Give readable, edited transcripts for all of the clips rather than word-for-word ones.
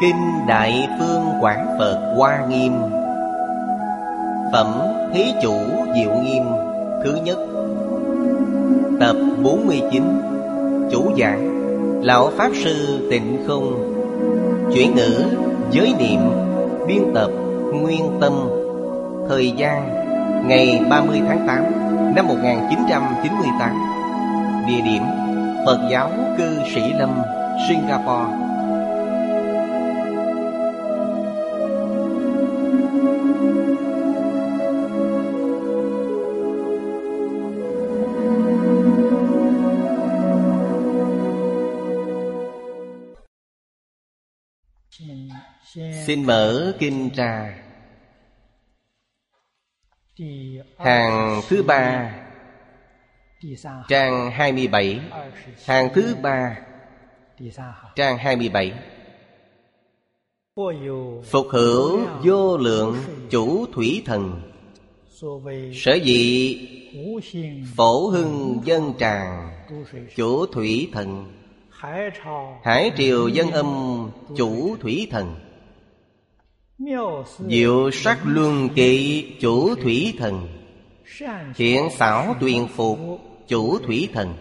Kinh Đại Phương Quảng Phật Hoa Nghiêm. Phẩm Thế Chủ Diệu Nghiêm thứ nhất. Tập 49. Chủ giảng Lão Pháp Sư Tịnh Không. Chuyển ngữ Giới Niệm. Biên tập Nguyên Tâm. Thời gian ngày 30 tháng 8 năm 1998. Địa điểm Phật giáo Cư Sĩ Lâm, Singapore. Xin mở kinh ra. Hàng thứ ba, trang 27. Hàng thứ ba, trang 27. Phục hữu vô lượng chủ thủy thần. Sở dĩ phổ hưng dân tràng chủ thủy thần. Hải triều dân âm chủ thủy thần. Diệu sắc luân kỵ chủ thủy thần. Thiện xảo tuyền phục chủ thủy thần.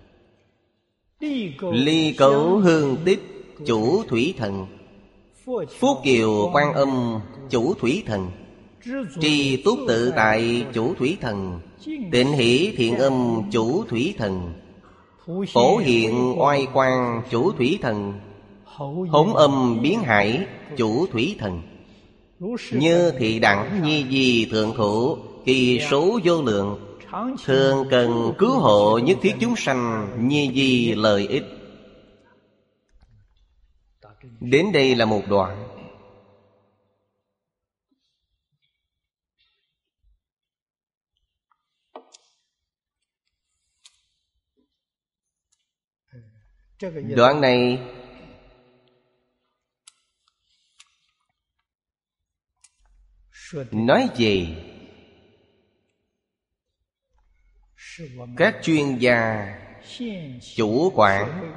Ly cấu hương tích chủ thủy thần. Phúc kiều quan âm chủ thủy thần. Tri túc tự tại chủ thủy thần. Tịnh hỷ thiện âm chủ thủy thần. Phổ hiện oai quang chủ thủy thần. Hống âm biến hải chủ thủy thần. Như thị đẳng nhi di thượng thủ. Kỳ số vô lượng. Thường cần cứu hộ nhất thiết chúng sanh. Nhi di lợi ích. Đến đây là một đoạn. Đoạn này nói về các chuyên gia chủ quản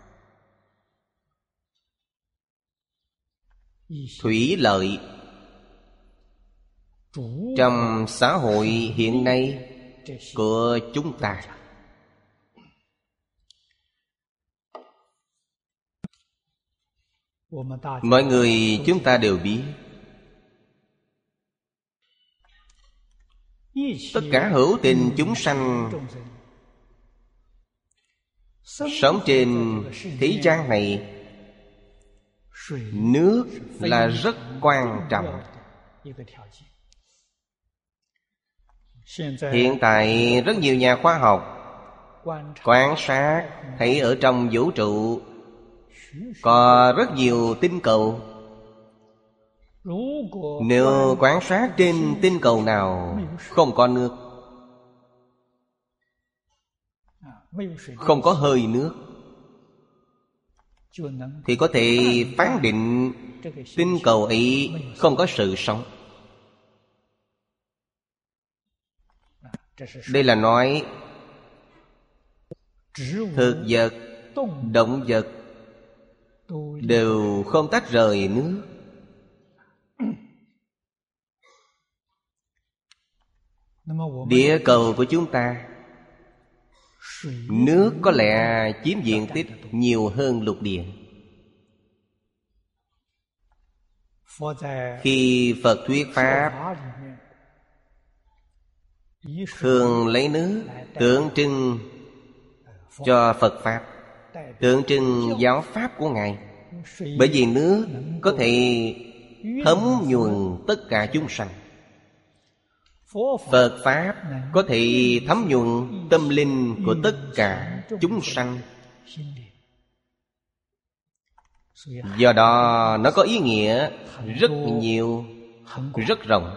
thủy lợi trong xã hội hiện nay của chúng ta. Mọi người chúng ta đều biết, tất cả hữu tình chúng sanh sống trên thế gian này, nước là rất quan trọng. Hiện tại rất nhiều nhà khoa học quan sát thấy ở trong vũ trụ có rất nhiều tinh cầu. Nếu quan sát trên tinh cầu nào không có nước, không có hơi nước, thì có thể phán định tinh cầu ấy không có sự sống. Đây là nói thực vật, động vật đều không tách rời nước. Địa cầu của chúng ta, nước có lẽ chiếm diện tích nhiều hơn lục địa. Khi Phật thuyết Pháp, thường lấy nước tượng trưng cho Phật Pháp, tượng trưng giáo Pháp của Ngài. Bởi vì nước có thể thấm nhuần tất cả chúng sanh. Phật Pháp có thể thấm nhuần tâm linh của tất cả chúng sanh. Do đó nó có ý nghĩa rất nhiều, rất rộng.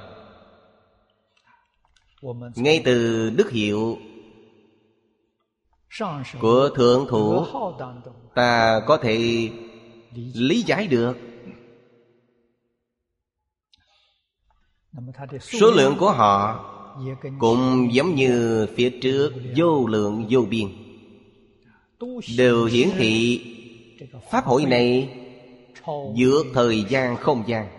Ngay từ đức hiệu của thượng thủ ta có thể lý giải được. Số lượng của họ cũng giống như phía trước vô lượng vô biên, đều hiển thị Pháp hội này vượt thời gian không gian.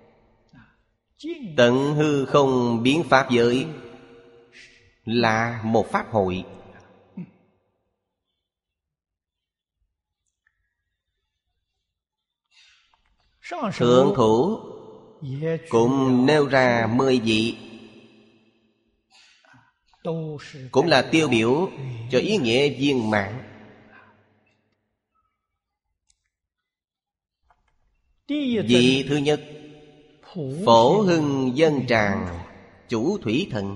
Tận hư không biến pháp giới là một pháp hội. Thượng thủ cũng nêu ra 10 vị, cũng là tiêu biểu cho ý nghĩa viên mãn. Vị thứ nhất, Phổ Hưng Dân Tràng Chủ Thủy Thần.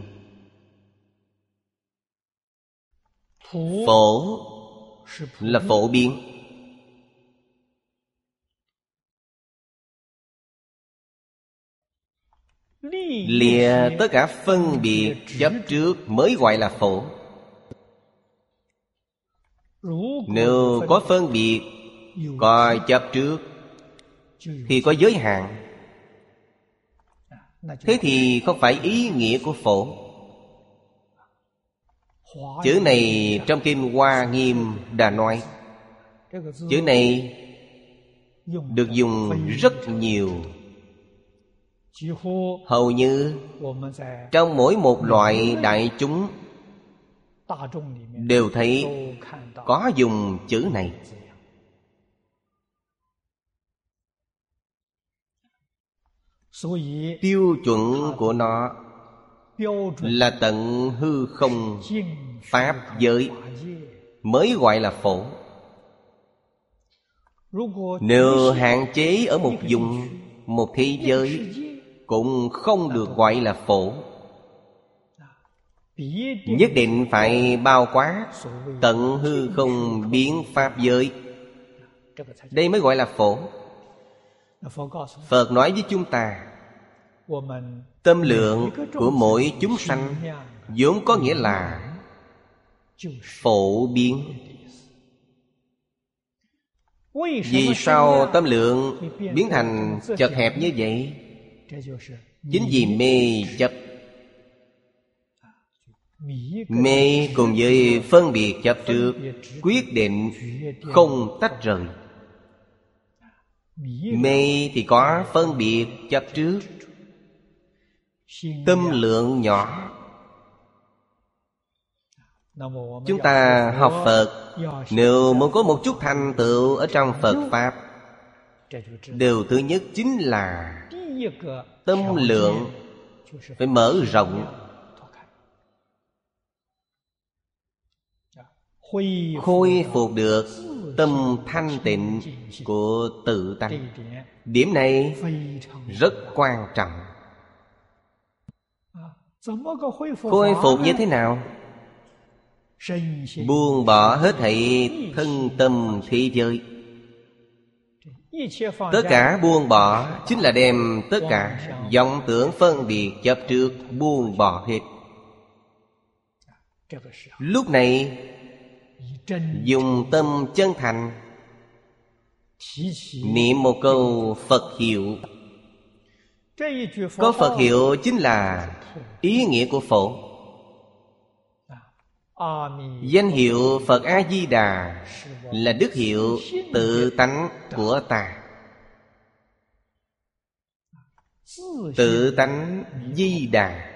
Phổ là phổ biến, lìa tất cả phân biệt chấp trước mới gọi là phổ. Nếu có phân biệt, có chấp trước thì có giới hạn. Thế thì không phải ý nghĩa của phổ. Chữ này trong Kinh Hoa Nghiêm đã nói. Chữ này được dùng rất nhiều. Hầu như trong mỗi một loại đại chúng đều thấy có dùng chữ này. Tiêu chuẩn của nó là tận hư không pháp giới mới gọi là phổ. Nếu hạn chế ở một vùng, một thế giới cũng không được gọi là phổ. Nhất định phải bao quát tận hư không biến pháp giới, đây mới gọi là phổ. Phật nói với chúng ta, tâm lượng của mỗi chúng sanh vốn có nghĩa là phổ biến. Vì sao tâm lượng biến thành chật hẹp như vậy? Chính vì mê chấp. Mê cùng với phân biệt chấp trước quyết định không tách rời. Mê thì có phân biệt chấp trước. Tâm lượng nhỏ. Chúng ta học Phật, nếu muốn có một chút thành tựu ở trong Phật Pháp, điều thứ nhất chính là tâm lượng phải mở rộng. Khôi phục được tâm thanh tịnh của tự tánh. Điểm này rất quan trọng. Khôi phục như thế nào? Buông bỏ hết thảy thân tâm thế giới. Tất cả buông bỏ chính là đem tất cả vọng tưởng phân biệt chấp trước buông bỏ hết. Lúc này dùng tâm chân thành niệm một câu Phật hiệu. Có Phật hiệu chính là ý nghĩa của phổ. Danh hiệu Phật A-di-đà là đức hiệu tự tánh của ta. Tự tánh di đà.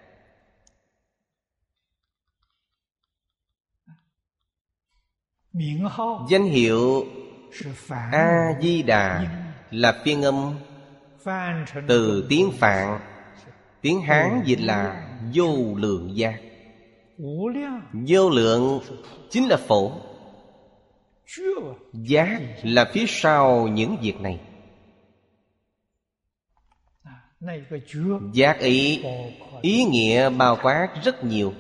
Danh hiệu A-di-đà là phiên âm từ tiếng Phạn, tiếng Hán dịch là vô lượng giác. Vô lượng chính là phổ. Giác là phía sau những việc này. Giác ý nghĩa bao quát rất nhiều.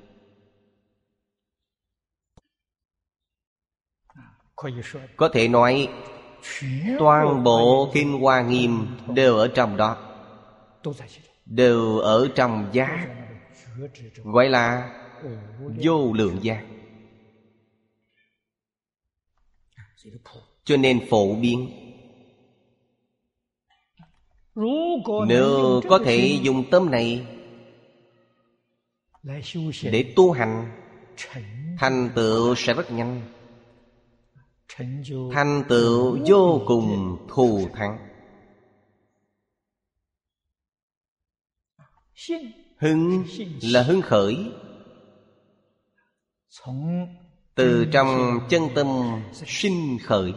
Có thể nói toàn bộ Kinh Hoa Nghiêm đều ở trong đó, đều ở trong giác, gọi là vô lượng giác. Cho nên phổ biến. Nếu có thể dùng tâm này để tu hành, thành tựu sẽ rất nhanh. thành tựu vô cùng thù thắng. Hưng là hưng khởi, từ trong chân tâm sinh khởi.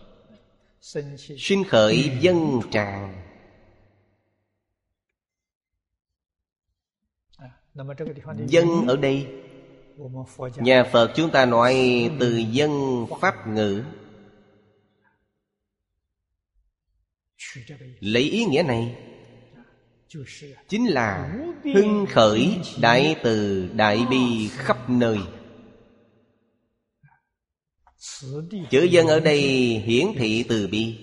Sinh khởi dâng tràn. Dân ở đây, nhà Phật chúng ta nói từ dân pháp ngữ, lấy ý nghĩa này chính là hưng khởi đại từ đại bi khắp nơi. Chữ dân ở đây hiển thị từ bi,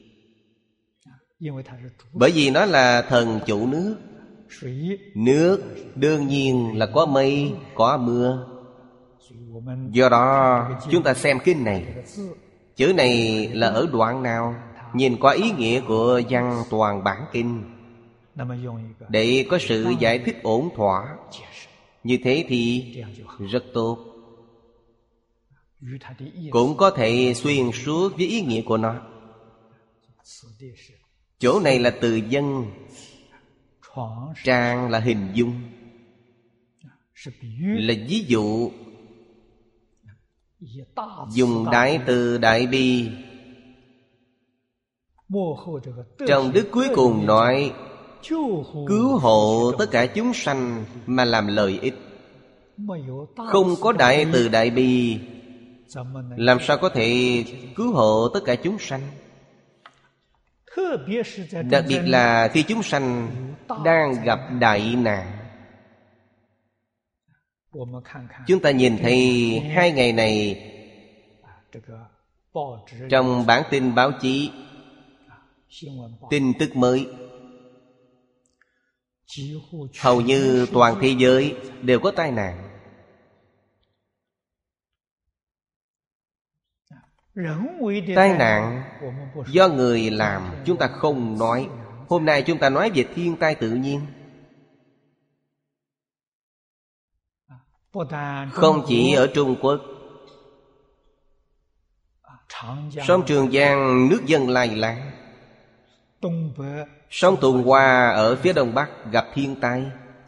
bởi vì nó là thần chủ nước. Nước đương nhiên là có mây, có mưa. Do đó chúng ta xem kinh này, chữ này là ở đoạn nào, nhìn qua ý nghĩa của văn toàn bản kinh để có sự giải thích ổn thỏa. Như thế thì rất tốt, cũng có thể xuyên suốt với ý nghĩa của nó. Chỗ này là từ dân, trang là hình dung, là ví dụ. Dùng đại từ đại bi. Trong đức cuối cùng nói cứu hộ tất cả chúng sanh mà làm lợi ích. Không có đại từ đại bi, làm sao có thể cứu hộ tất cả chúng sanh? Đặc biệt là khi chúng sanh đang gặp đại nạn. Chúng ta nhìn thấy 2 ngày này trong bản tin báo chí, tin tức mới, hầu như toàn thế giới đều có tai nạn. Tai nạn do người làm chúng ta không nói. Hôm nay chúng ta nói về thiên tai tự nhiên. Không chỉ ở Trung Quốc, sông Trường Giang nước dâng lai láng, sông Tùng Hoa ở phía đông bắc gặp thiên tai.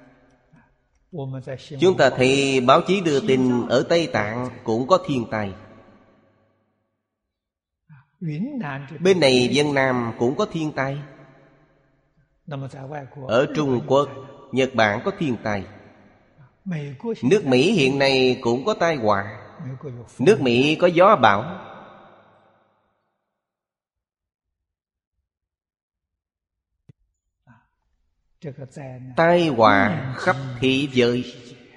Chúng ta thấy báo chí đưa tin ở Tây Tạng cũng có thiên tai. Bên này Vân Nam cũng có thiên tai. Ở Trung Quốc, Nhật Bản có thiên tai. Nước Mỹ hiện nay cũng có tai họa. Nước Mỹ có gió bão. Tai họa khắp thế giới.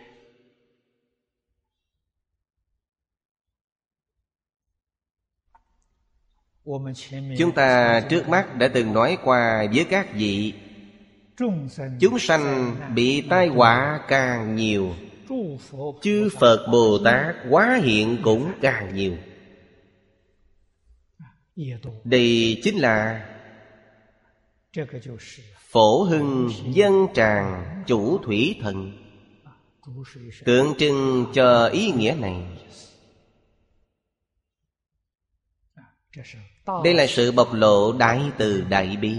Chúng ta trước mắt đã từng nói qua với các vị, chúng sanh bị tai họa càng nhiều, chư Phật Bồ Tát hóa hiện cũng càng nhiều. Đây chính là phổ hưng dân tràng chủ thủy thần, tượng trưng cho ý nghĩa này. Đây là sự bộc lộ đại từ đại bi.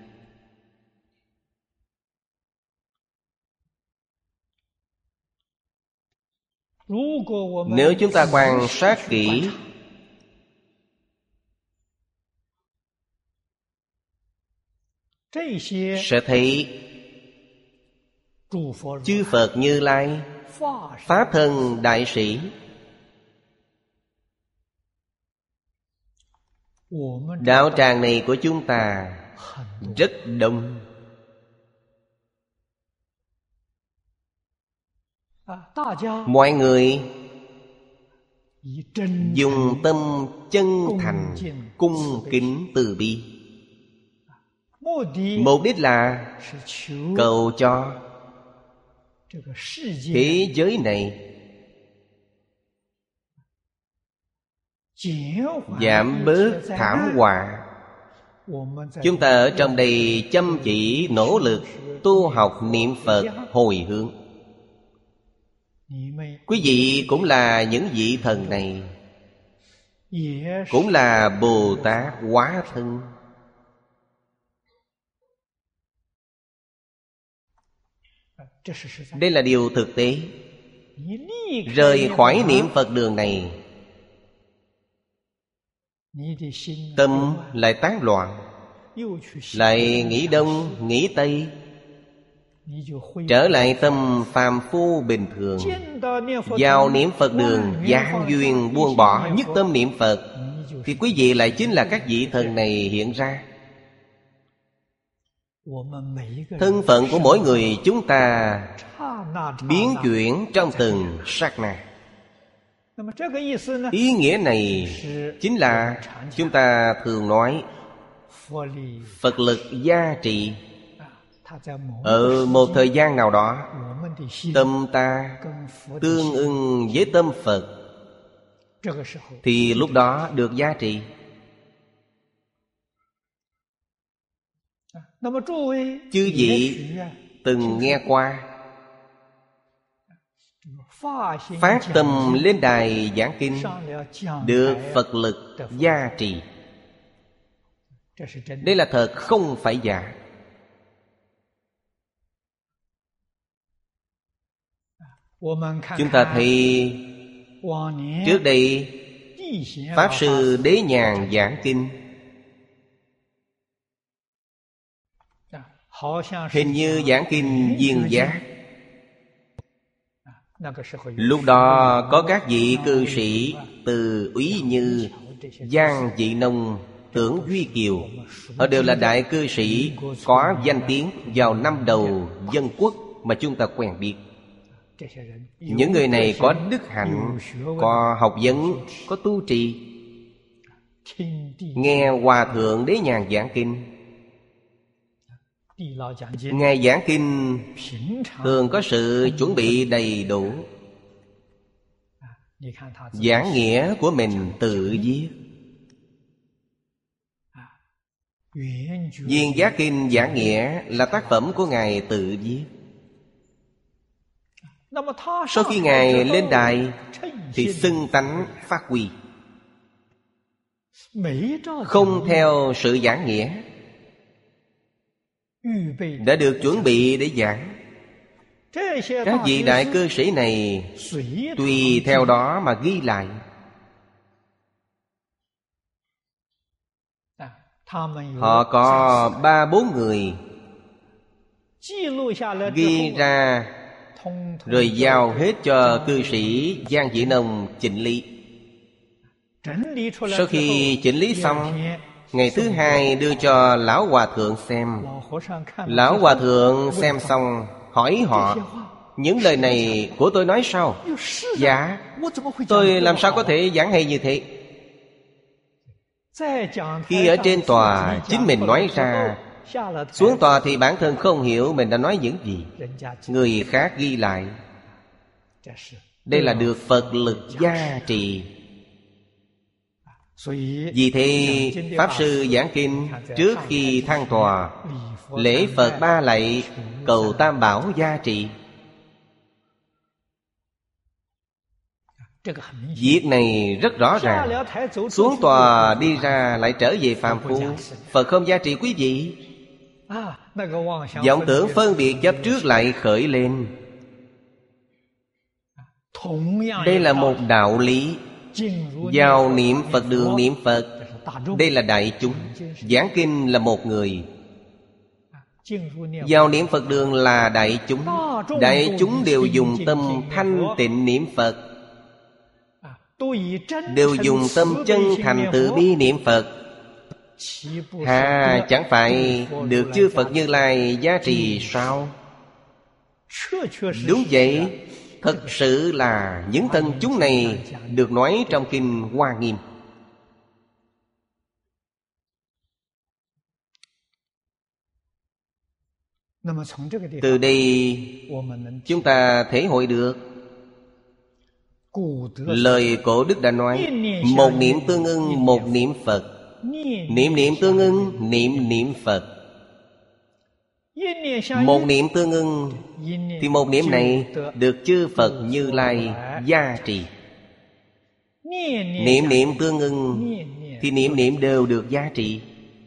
Nếu chúng ta quan sát kỹ, sẽ thấy chư Phật Như Lai, Pháp Thân Đại Sĩ, đạo tràng này của chúng ta rất đông. Mọi người dùng tâm chân thành cung kính từ bi. Mục đích là cầu cho thế giới này giảm bớt thảm họa. Chúng ta ở trong đây chăm chỉ nỗ lực tu học niệm Phật hồi hướng. Quý vị cũng là những vị thần này. cũng là Bồ Tát hóa thân. Đây là điều thực tế. Rời khỏi niệm Phật đường này, tâm lại tán loạn, lại nghĩ đông nghĩ tây, trở lại tâm phàm phu bình thường. Vào niệm Phật đường giảng duyên buông bỏ, nhất tâm niệm Phật, thì quý vị lại chính là các vị thần này hiện ra. Thân phận của mỗi người chúng ta biến chuyển trong từng sát na. Ý nghĩa này chính là chúng ta thường nói Phật lực gia trị. Ở một thời gian nào đó, tâm ta tương ưng với tâm Phật, thì lúc đó được gia trị. Chư vị từng nghe qua phát tâm lên đài giảng kinh, được Phật lực gia trì. Đây là thật, không phải giả. Chúng ta thấy trước đây Pháp Sư Đế Nhàn giảng kinh, hình như giảng kinh duyên giác. Lúc đó có các vị cư sĩ từ Úy Như, Giang Dị Nông, Tưởng Duy Kiều, họ đều là đại cư sĩ có danh tiếng vào năm đầu dân quốc mà chúng ta quen biết. Những người này có đức hạnh, có học vấn, có tu trì. Nghe Hòa Thượng Đế Nhàn giảng kinh, Ngài giảng kinh thường có sự chuẩn bị đầy đủ. Giảng nghĩa của mình tự viết. Duyên Giác Kinh giảng nghĩa là tác phẩm của Ngài tự viết. Sau khi Ngài lên đài thì xưng tánh phát huy, không theo sự giảng nghĩa, đã được chuẩn bị để giảng. Các vị đại cư sĩ này tùy theo đó mà ghi lại. Họ có 3-4 người ghi ra, rồi giao hết cho cư sĩ Giang Dị Nông chỉnh lý. Sau khi chỉnh lý xong, ngày thứ hai đưa cho Lão Hòa Thượng xem. Lão Hòa Thượng xem xong hỏi họ: những lời này của tôi nói sao? Dạ, tôi làm sao có thể giảng hay như thế? Khi ở trên tòa chính mình nói ra, xuống tòa thì bản thân không hiểu mình đã nói những gì. Người khác ghi lại. Đây là được Phật lực gia trì. Vì thế Pháp Sư giảng kinh trước khi thăng tòa, lễ Phật 3 lạy, cầu Tam Bảo gia trì. Việc này rất rõ ràng. Xuống tòa đi ra lại trở về phàm phu, Phật không gia trì quý vị. Vọng tưởng phân biệt chấp trước lại khởi lên. Đây là một đạo lý. Vào niệm Phật đường niệm Phật, đây là đại chúng. Giảng kinh là một người. Vào niệm Phật đường là đại chúng. Đại chúng đều dùng tâm thanh tịnh niệm Phật, đều dùng tâm chân thành từ bi niệm Phật. Chẳng phải được chư Phật Như Lai gia trì sao? Đúng vậy. Thật sự là những thân chúng này được nói trong kinh Hoa Nghiêm. Từ đây chúng ta thể hội được lời cổ đức đã nói: một niệm tương ưng một niệm Phật, niệm niệm tương ưng niệm niệm Phật. Một niệm tương ưng thì một niệm này được chư Phật Như Lai gia trì. Niệm niệm tương ưng thì niệm niệm đều được giá trị.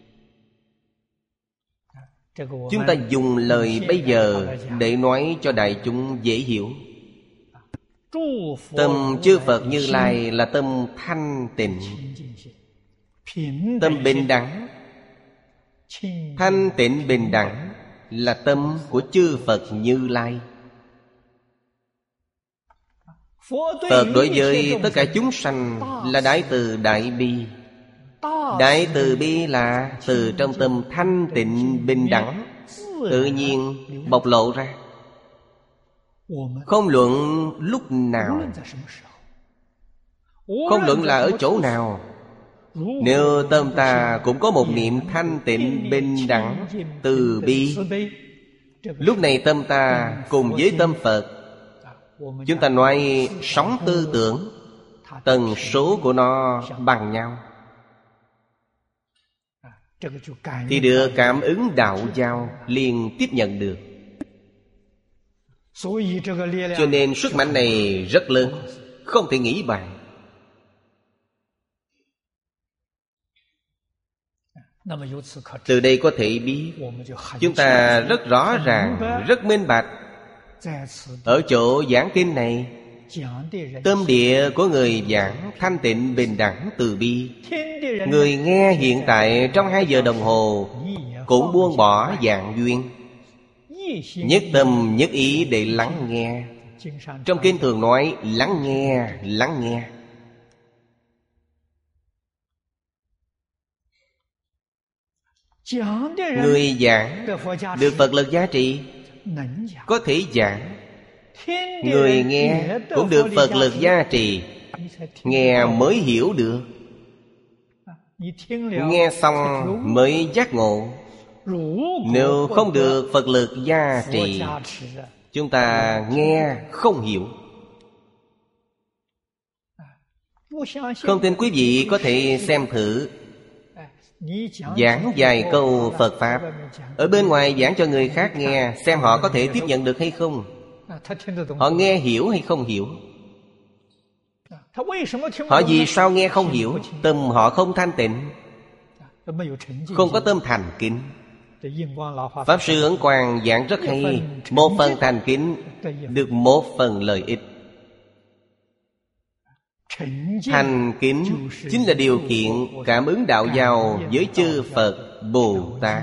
Chúng ta dùng lời bây giờ để nói cho đại chúng dễ hiểu. Tâm chư Phật Như Lai là tâm thanh tịnh, tâm bình đẳng. Thanh tịnh bình đẳng là tâm của chư Phật Như Lai. Phật đối với tất cả chúng sanh là đại từ đại bi. Đại từ bi là từ trong tâm thanh tịnh bình đẳng tự nhiên bộc lộ ra. Không luận lúc nào, không luận là ở chỗ nào, nếu tâm ta cũng có một niệm thanh tịnh bình đẳng từ bi, lúc này tâm ta cùng với tâm Phật, chúng ta nói sóng tư tưởng, tần số của nó bằng nhau, thì được cảm ứng đạo giao liền tiếp nhận được. Cho nên sức mạnh này rất lớn, không thể nghĩ bàn. Từ đây có thể biết chúng ta rất rõ ràng, rất minh bạch. Ở chỗ giảng kinh này, tâm địa của người giảng thanh tịnh bình đẳng từ bi. Người nghe hiện tại trong 2 giờ đồng hồ cũng buông bỏ dạng duyên, nhất tâm nhất ý để lắng nghe. Trong kinh thường nói lắng nghe, lắng nghe. Người giảng được Phật lực giá trị, có thể giảng. Người nghe cũng được Phật lực giá trị, nghe mới hiểu được. Nghe xong mới giác ngộ. Nếu không được Phật lực gia trì, chúng ta nghe không hiểu. Không tin quý vị có thể xem thử. Giảng vài câu Phật Pháp, ở bên ngoài giảng cho người khác nghe, xem họ có thể tiếp nhận được hay không. Họ nghe hiểu hay không hiểu. Họ vì sao nghe không hiểu? Tâm họ không thanh tịnh, không có tâm thành kính. Pháp Sư Ấn Quang giảng rất hay. 1 phần thành kính được 1 phần lợi ích. Thành kính chính là điều kiện cảm ứng đạo giao với chư Phật Bồ Tát.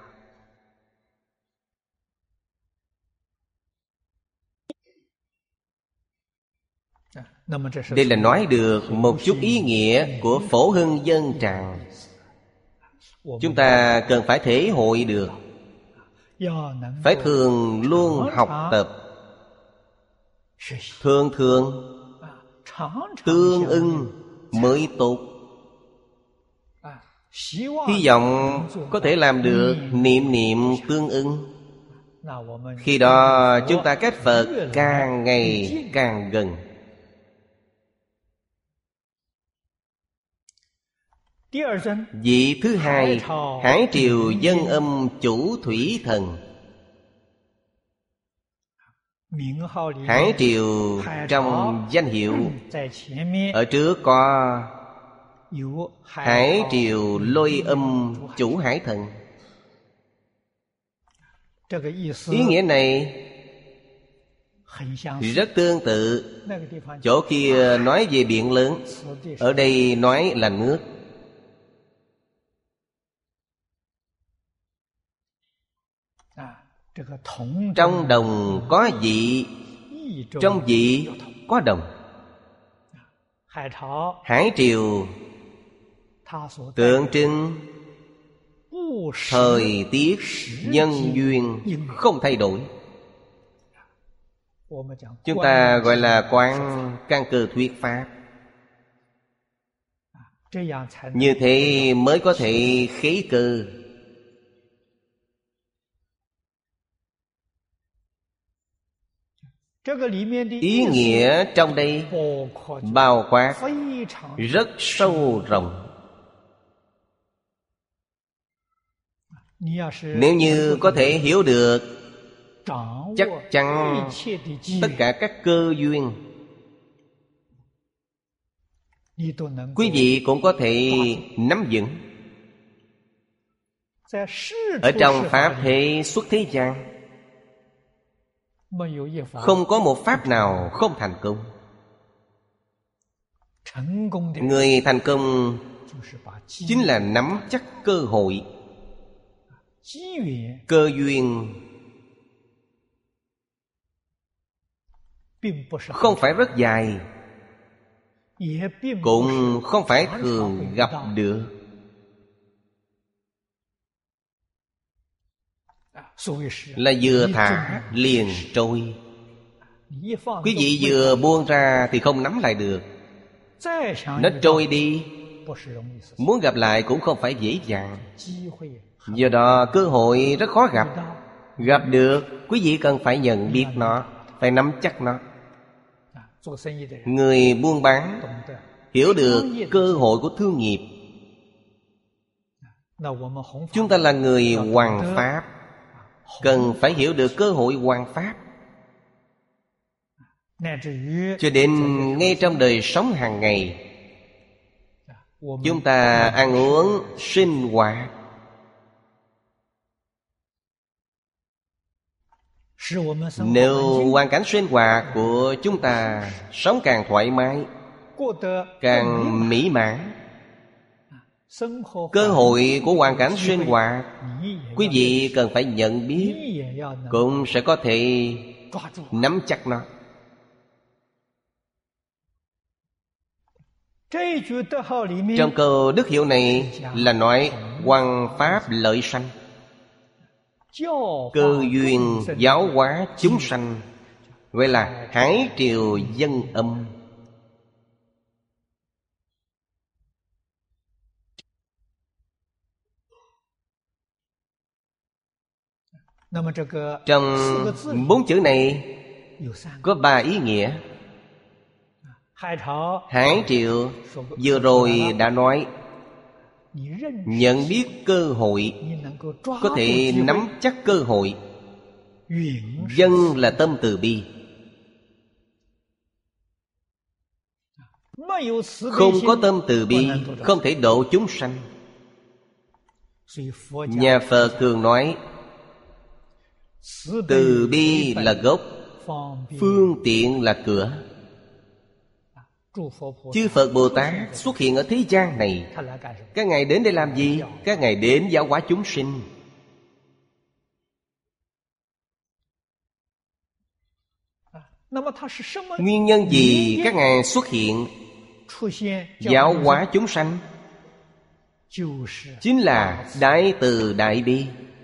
Đây là nói được một chút ý nghĩa của Phổ Hưng Dân Tràng. Chúng ta cần phải thể hội được, phải thường luôn học tập, thường thường tương ưng mới tốt. Hy vọng có thể làm được niệm niệm tương ưng. Khi đó chúng ta cách Phật càng ngày càng gần. Vị thứ hai, Hải Triều Dân Âm Chủ Thủy Thần. Hải Triều trong danh hiệu, ở trước có Hải Triều Lôi Âm Chủ Hải Thần. Ý nghĩa này rất tương tự. Chỗ kia nói về biển lớn, ở đây nói là nước. Trong đồng có vị, trong vị có đồng. Hải triều tượng trưng thời tiết nhân duyên không thay đổi. Chúng ta gọi là quán căn cơ thuyết pháp. Như thế mới có thể khế cơ. Ý nghĩa trong đây bao quát rất sâu rộng. Nếu như có thể hiểu được, chắc chắn tất cả các cơ duyên quý vị cũng có thể nắm vững. Ở trong pháp thế xuất thế gian, không có một pháp nào không thành công. Người thành công chính là nắm chắc cơ hội. Cơ duyên không phải rất dài, cũng không phải thường gặp được. Là vừa thả liền trôi. Quý vị vừa buông ra thì không nắm lại được. Nó trôi đi, muốn gặp lại cũng không phải dễ dàng. Do đó cơ hội rất khó gặp. Gặp được, quý vị cần phải nhận biết nó, phải nắm chắc nó. Người buôn bán hiểu được cơ hội của thương nghiệp. Chúng ta là người hoằng pháp, cần phải hiểu được cơ hội hoằng pháp. Cho đến ngay trong đời sống hàng ngày, chúng ta ăn uống, sinh hoạt, nếu hoàn cảnh sinh hoạt của chúng ta sống càng thoải mái, càng mỹ mãn, cơ hội của hoàn cảnh sinh hoạt quý vị cần phải nhận biết, cũng sẽ có thể nắm chắc nó. Trong câu đức hiệu này là nói hoằng pháp lợi sanh, cơ duyên giáo hóa chúng sanh, gọi là hải triều dân âm. Trong 4 chữ này có 3 ý nghĩa. Hải triều vừa rồi đã nói, nhận biết cơ hội, có thể nắm chắc cơ hội. Dân là tâm từ bi, không có tâm từ bi không thể độ chúng sanh. Nhà Phật thường nói từ bi là gốc, phương tiện là cửa. Chư Phật Bồ Tát xuất hiện ở thế gian này, các ngài đến để làm gì? Các ngài đến giáo hóa chúng sinh. Nguyên nhân gì các ngài xuất hiện giáo hóa chúng sanh? Chính là đại từ đại bi.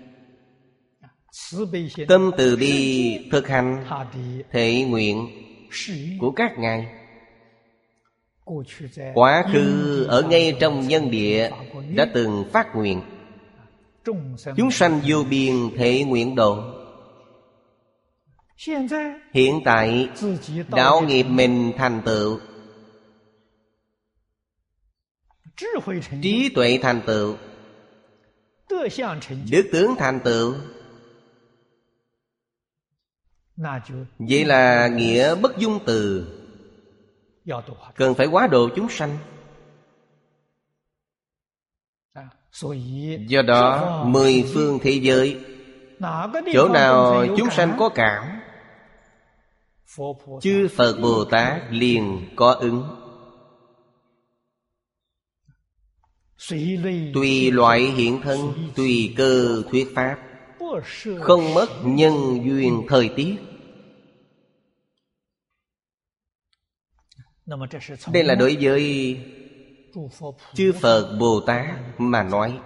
Tâm từ bi thực hành thệ nguyện của các ngài. Quá khứ ở ngay trong nhân địa đã từng phát nguyện, chúng sanh vô biên thệ nguyện độ. Hiện tại đạo nghiệp mình thành tựu, trí tuệ thành tựu, đức tướng thành tựu, vậy là nghĩa bất dung từ, cần phải hóa độ chúng sanh. Do đó 10 phương thế giới, chỗ nào chúng sanh có cảm, chư Phật Bồ Tát liền có ứng. Tùy loại hiện thân, tùy cơ thuyết pháp, không mất nhân duyên thời tiết. Đây là đối với chư Phật Bồ Tát mà nói.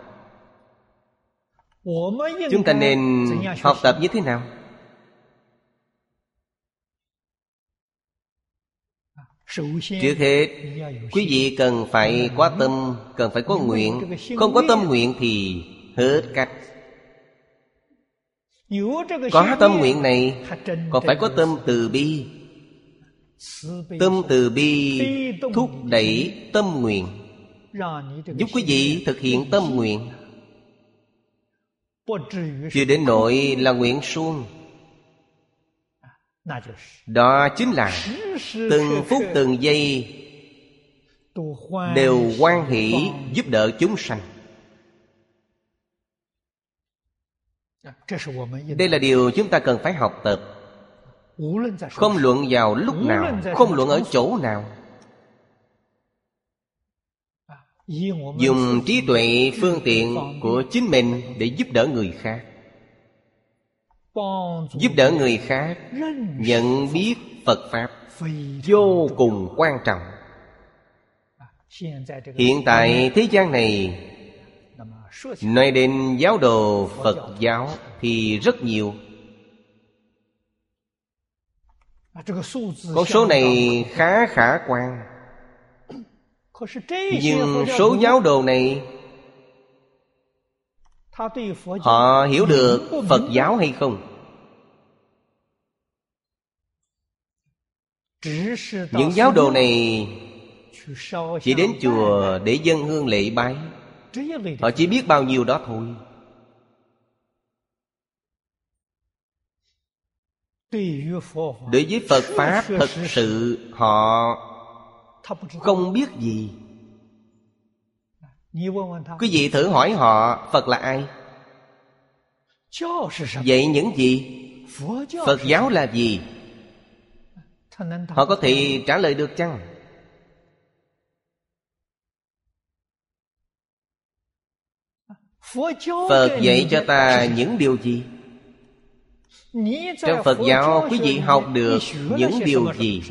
Chúng ta nên học tập như thế nào? Trước hết, quý vị cần phải có tâm, cần phải có nguyện. Không có tâm nguyện thì hết cách. Có tâm nguyện này, còn phải có tâm từ bi. Tâm từ bi thúc đẩy tâm nguyện, giúp quý vị thực hiện tâm nguyện, chưa đến nỗi là nguyện suông. Đó chính là từng phút từng giây đều hoan hỷ giúp đỡ chúng sanh. Đây là điều chúng ta cần phải học tập. Không luận vào lúc nào, không luận ở chỗ nào, dùng trí tuệ phương tiện của chính mình để giúp đỡ người khác. Giúp đỡ người khác nhận biết Phật Pháp vô cùng quan trọng. Hiện tại thế gian này, nói đến giáo đồ Phật giáo thì rất nhiều. Con số này khá khả quan. Nhưng số giáo đồ này, họ hiểu được Phật giáo hay không? Những giáo đồ này chỉ đến chùa để dâng hương lễ bái, họ chỉ biết bao nhiêu đó thôi. Đối với Phật Pháp thật sự họ không biết gì. Quý vị thử hỏi họ Phật là ai? Vậy những gì? Phật giáo là gì? Họ có thể trả lời được chăng? Phật dạy cho ta những điều gì? Trong Phật giáo quý vị học được những điều gì?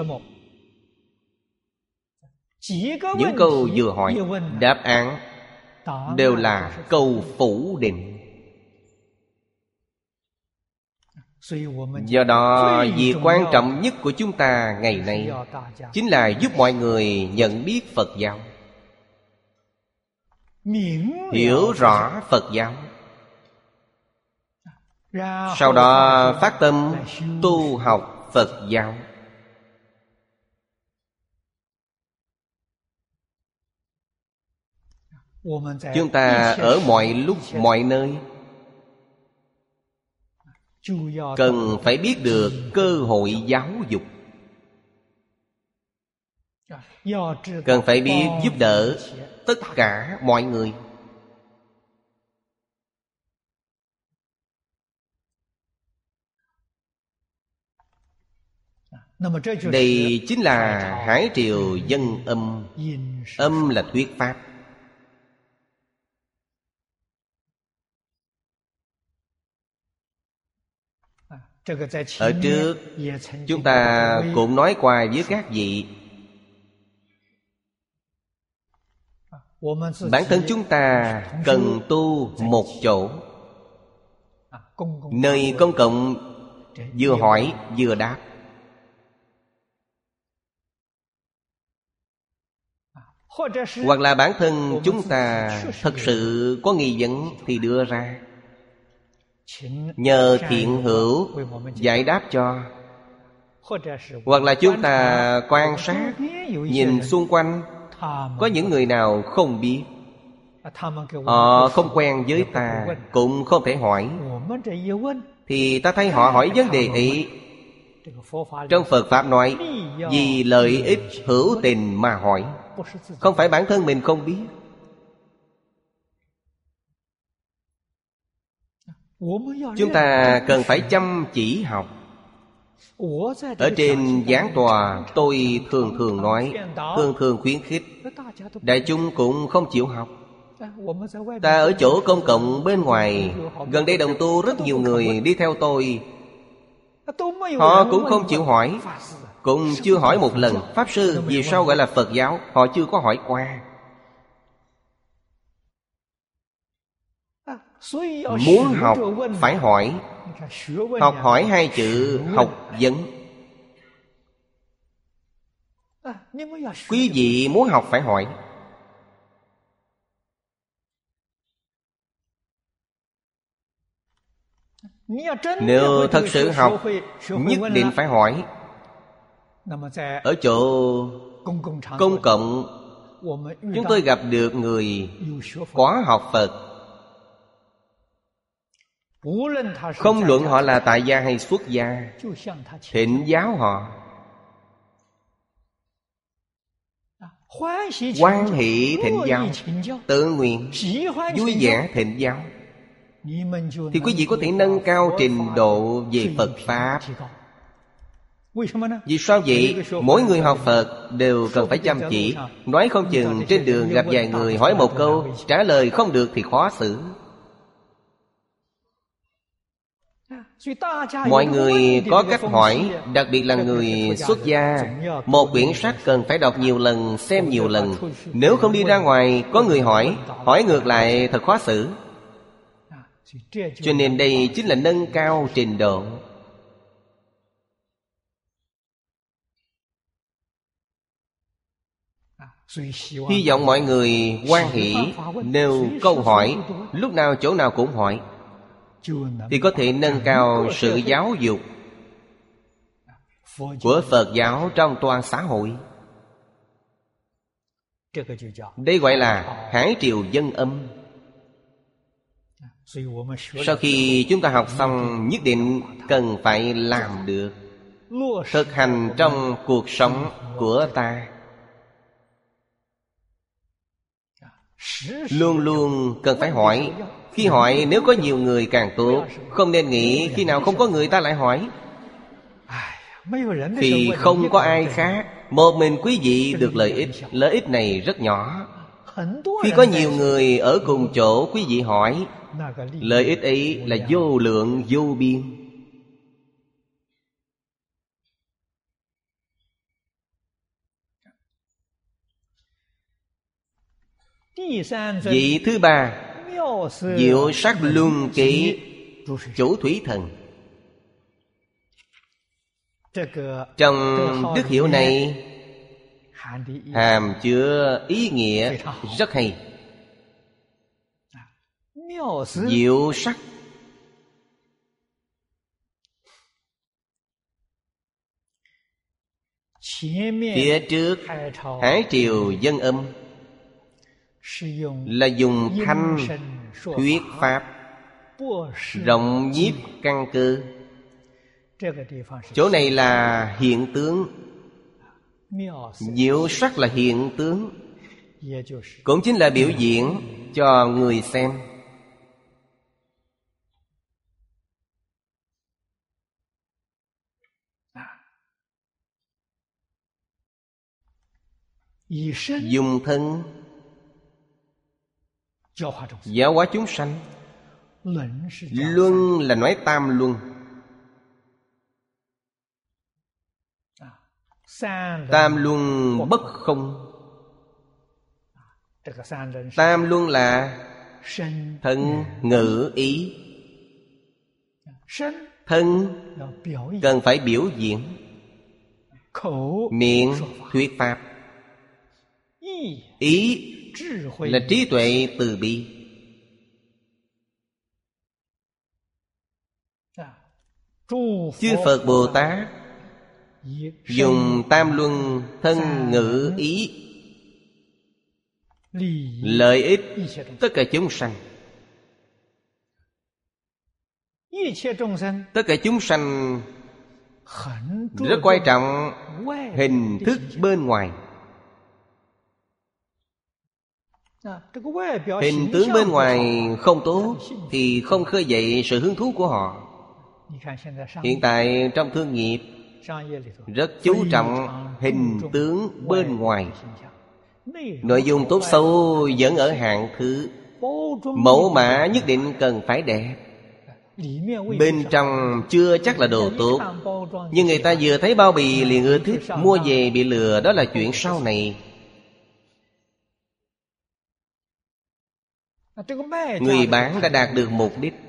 Những câu vừa hỏi, đáp án đều là câu phủ định. Do đó, việc quan trọng nhất của chúng ta ngày nay chính là giúp mọi người nhận biết Phật giáo, hiểu rõ Phật giáo. Sau đó phát tâm tu học Phật giáo. Chúng ta ở mọi lúc mọi nơi cần phải biết được cơ hội giáo dục, cần phải biết giúp đỡ tất cả mọi người. Đây chính là Hải Triều Dân Âm. Âm là thuyết pháp. Ở trước chúng ta cũng nói qua với các vị, bản thân chúng ta cần tu một chỗ, nơi công cộng, vừa hỏi vừa đáp. Hoặc là bản thân chúng ta thật sự có nghi vấn thì đưa ra, nhờ thiện hữu giải đáp cho. Hoặc là chúng ta quan sát, nhìn xung quanh, có những người nào không biết, họ không quen với ta, cũng không thể hỏi, thì ta thấy họ hỏi vấn đề ấy. Trong Phật Pháp nói, vì lợi ích hữu tình mà hỏi, không phải bản thân mình không biết. Chúng ta cần phải chăm chỉ học. Ở trên giảng tòa tôi thường nói, thường khuyến khích, đại chúng cũng không chịu học. Ta ở chỗ công cộng bên ngoài, gần đây đồng tu rất nhiều người đi theo tôi, họ cũng không chịu hỏi, cũng chưa hỏi một lần. Pháp sư vì sao gọi là Phật giáo, họ chưa có hỏi qua. Muốn học phải hỏi. Học hỏi hai chữ học vấn. Quý vị muốn học phải hỏi. Nếu thật sự học, nhất định phải hỏi. Ở chỗ công cộng, chúng tôi gặp được người có học Phật, không luận họ là tại gia hay xuất gia, thỉnh giáo họ. hoan hỷ thịnh giáo, tự nguyện vui vẻ thịnh giáo, thì quý vị có thể nâng cao trình độ về Phật Pháp. Vì sao vậy? Mỗi người học Phật đều cần phải chăm chỉ. Nói không chừng trên đường gặp vài người hỏi một câu, trả lời không được thì khó xử. Mọi người có cách hỏi, đặc biệt là người xuất gia. Một quyển sách cần phải đọc nhiều lần, xem nhiều lần. Nếu không đi ra ngoài, có người hỏi ngược lại thật khó xử. Cho nên đây chính là nâng cao trình độ. Hy vọng mọi người hoan hỷ nêu câu hỏi, lúc nào chỗ nào cũng hỏi, thì có thể nâng cao sự giáo dục của Phật giáo trong toàn xã hội. Đây gọi là hải triều dân âm. Sau khi chúng ta học xong, nhất định cần phải làm được, thực hành trong cuộc sống của ta. Luôn luôn cần phải hỏi. Khi hỏi nếu có nhiều người càng tốt. Không nên nghĩ khi nào không có người ta lại hỏi. Thì không có ai khác, một mình quý vị được lợi ích. Lợi ích này rất nhỏ. Khi có nhiều người ở cùng chỗ, quý vị hỏi, lợi ích ấy là vô lượng vô biên. Vị thứ ba, diệu sắc luân ký chủ thủy thần. Trong đức hiệu này hàm chứa ý nghĩa rất hay. Diệu sắc phía trước hải triều dân âm là dùng thanh thuyết pháp, rộng nhiếp căn cơ. Chỗ này là hiện tướng. Diệu sắc là hiện tướng, cũng chính là biểu diễn cho người xem. Dùng thân giáo hóa chúng sanh. Luân là nói tam luân. Tam luân bất không. Tam luân là thân ngữ ý. Thân cần phải biểu diễn, miệng thuyết pháp, ý là trí tuệ từ bi. Chư Phật Bồ Tát dùng tam luân thân ngữ ý lợi ích tất cả chúng sanh. Tất cả chúng sanh rất quan trọng hình thức bên ngoài. Hình tướng bên ngoài không tốt thì không khơi dậy sự hứng thú của họ. Hiện tại trong thương nghiệp rất chú trọng hình tướng bên ngoài. Nội dung tốt xấu vẫn ở hạng thứ. Mẫu mã nhất định cần phải đẹp. Bên trong chưa chắc là đồ tốt, nhưng người ta vừa thấy bao bì liền ưa thích, mua về bị lừa, đó là chuyện sau này. Người bán đã đạt được mục đích.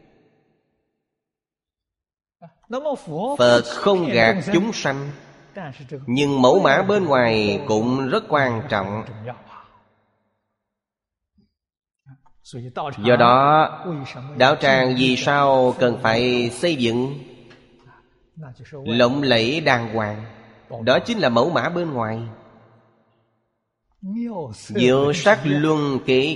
Phật không gạt chúng sanh, nhưng mẫu mã bên ngoài cũng rất quan trọng. Do đó đạo tràng vì sao cần phải xây dựng lộng lẫy đàng hoàng? Đó chính là mẫu mã bên ngoài. Diệu sắc luân ký,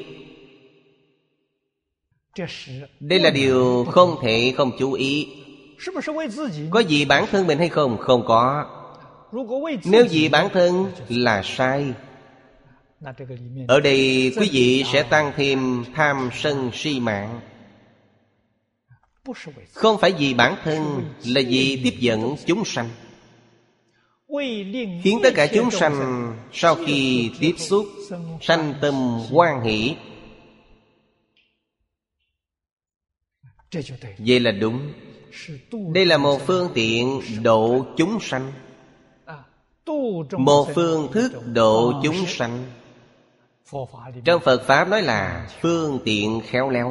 đây là điều không thể không chú ý. Có vì bản thân mình hay không? Không có. Nếu vì bản thân là sai. Ở đây quý vị sẽ tăng thêm tham sân si mạng. Không phải vì bản thân, là vì tiếp dẫn chúng sanh, khiến tất cả chúng sanh sau khi tiếp xúc sanh tâm hoan hỷ. Vậy là đúng. Đây là một phương tiện độ chúng sanh, một phương thức độ chúng sanh. Trong Phật Pháp nói là phương tiện khéo léo.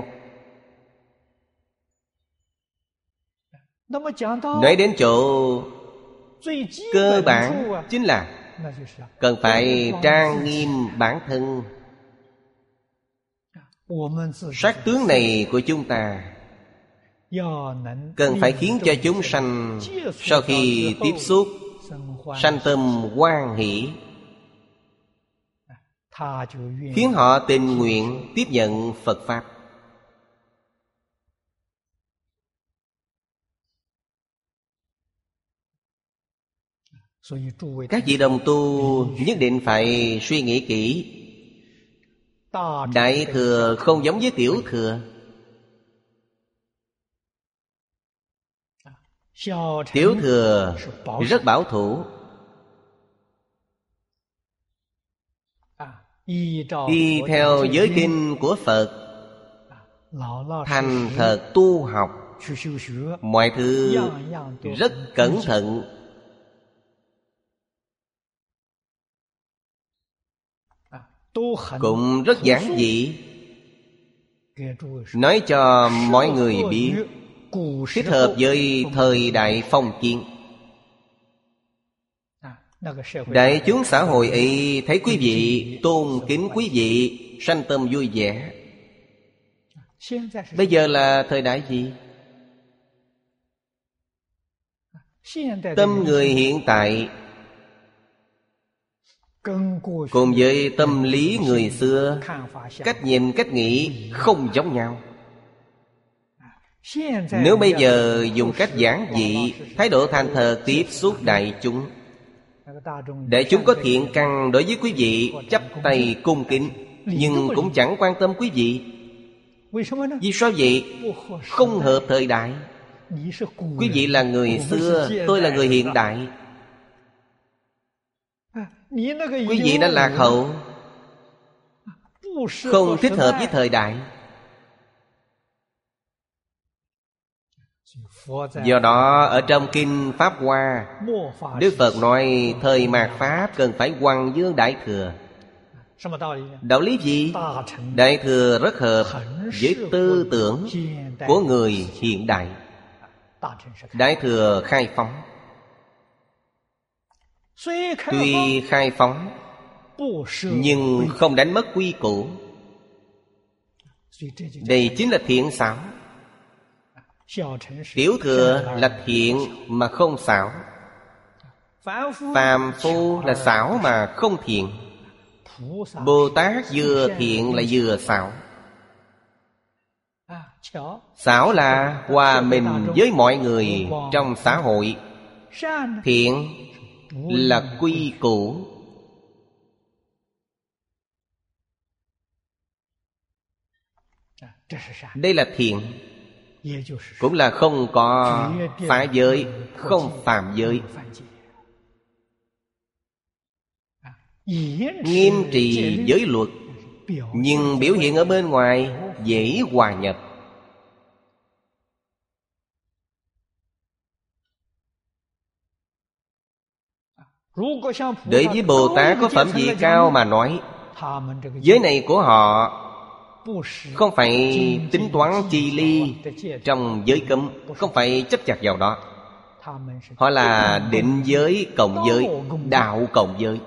Nói đến chỗ cơ bản chính là cần phải trang nghiêm bản thân. Sắc tướng này của chúng ta cần phải khiến cho chúng sanh sau khi tiếp xúc sanh tâm hoan hỷ, khiến họ tình nguyện tiếp nhận Phật Pháp. Các vị đồng tu nhất định phải suy nghĩ kỹ. Đại thừa không giống với tiểu thừa. Tiểu thừa rất bảo thủ, y theo giới kinh của Phật, thành thật tu học, mọi thứ rất cẩn thận. Cũng rất giản dị, nói cho mọi người biết, thích hợp với thời đại phong kiến. Đại chúng xã hội ấy thấy quý vị, tôn kính quý vị, sanh tâm vui vẻ. Bây giờ là thời đại gì? Tâm người hiện tại cùng với tâm lý người xưa, cách nhìn, cách nghĩ không giống nhau. Nếu bây giờ dùng cách giản dị, thái độ thành thật tiếp xúc đại chúng, đại chúng có thiện căn đối với quý vị, chắp tay cung kính, nhưng cũng chẳng quan tâm quý vị. Vì sao vậy? Không hợp thời đại. Quý vị là người xưa, tôi là người hiện đại. Quý vị đã lạc hậu, không thích hợp với thời đại. Do đó ở trong Kinh Pháp Hoa, Đức Phật nói thời mạt Pháp cần phải hoằng dương Đại Thừa. Đạo lý gì? Đại Thừa rất hợp với tư tưởng của người hiện đại. Đại Thừa khai phóng. Tuy khai phóng nhưng không đánh mất quy củ. Đây chính là thiện xảo. Tiểu thừa là thiện mà không xảo, phàm phu là xảo mà không thiện. Bồ Tát vừa thiện là vừa xảo. Xảo là hòa mình với mọi người trong xã hội. Thiện là quy củ. Đây là thiện, cũng là không có phá giới, không phạm giới. Nghiêm trì giới luật, nhưng biểu hiện ở bên ngoài dễ hòa nhập. Đối với Bồ Tát có phẩm vị cao mà nói, giới này của họ không phải tính toán chi ly trong giới cấm, không phải chấp chặt vào đó. Họ là định giới cộng giới, đạo cộng giới.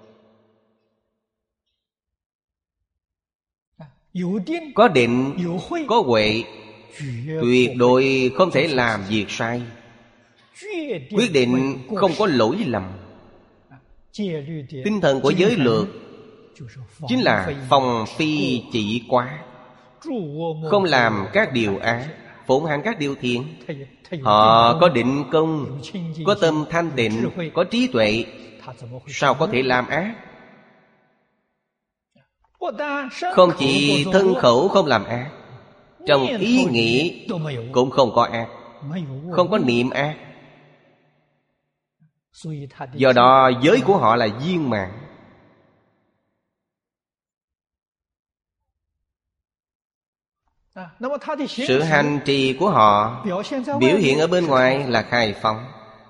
Có định, có huệ, tuyệt đối không thể làm việc sai. Quyết định không có lỗi lầm. Tinh thần của giới luật chính là phòng phi chỉ quá, không làm các điều ác, phụng hành các điều thiện. Họ có định công, có tâm thanh tịnh, có trí tuệ, sao có thể làm ác? Không chỉ thân khẩu không làm ác, trong ý nghĩ cũng không có ác, không có niệm ác. Do đó giới của họ là viên mãn. Sự hành trì của họ biểu hiện ở bên ngoài là khai phóng.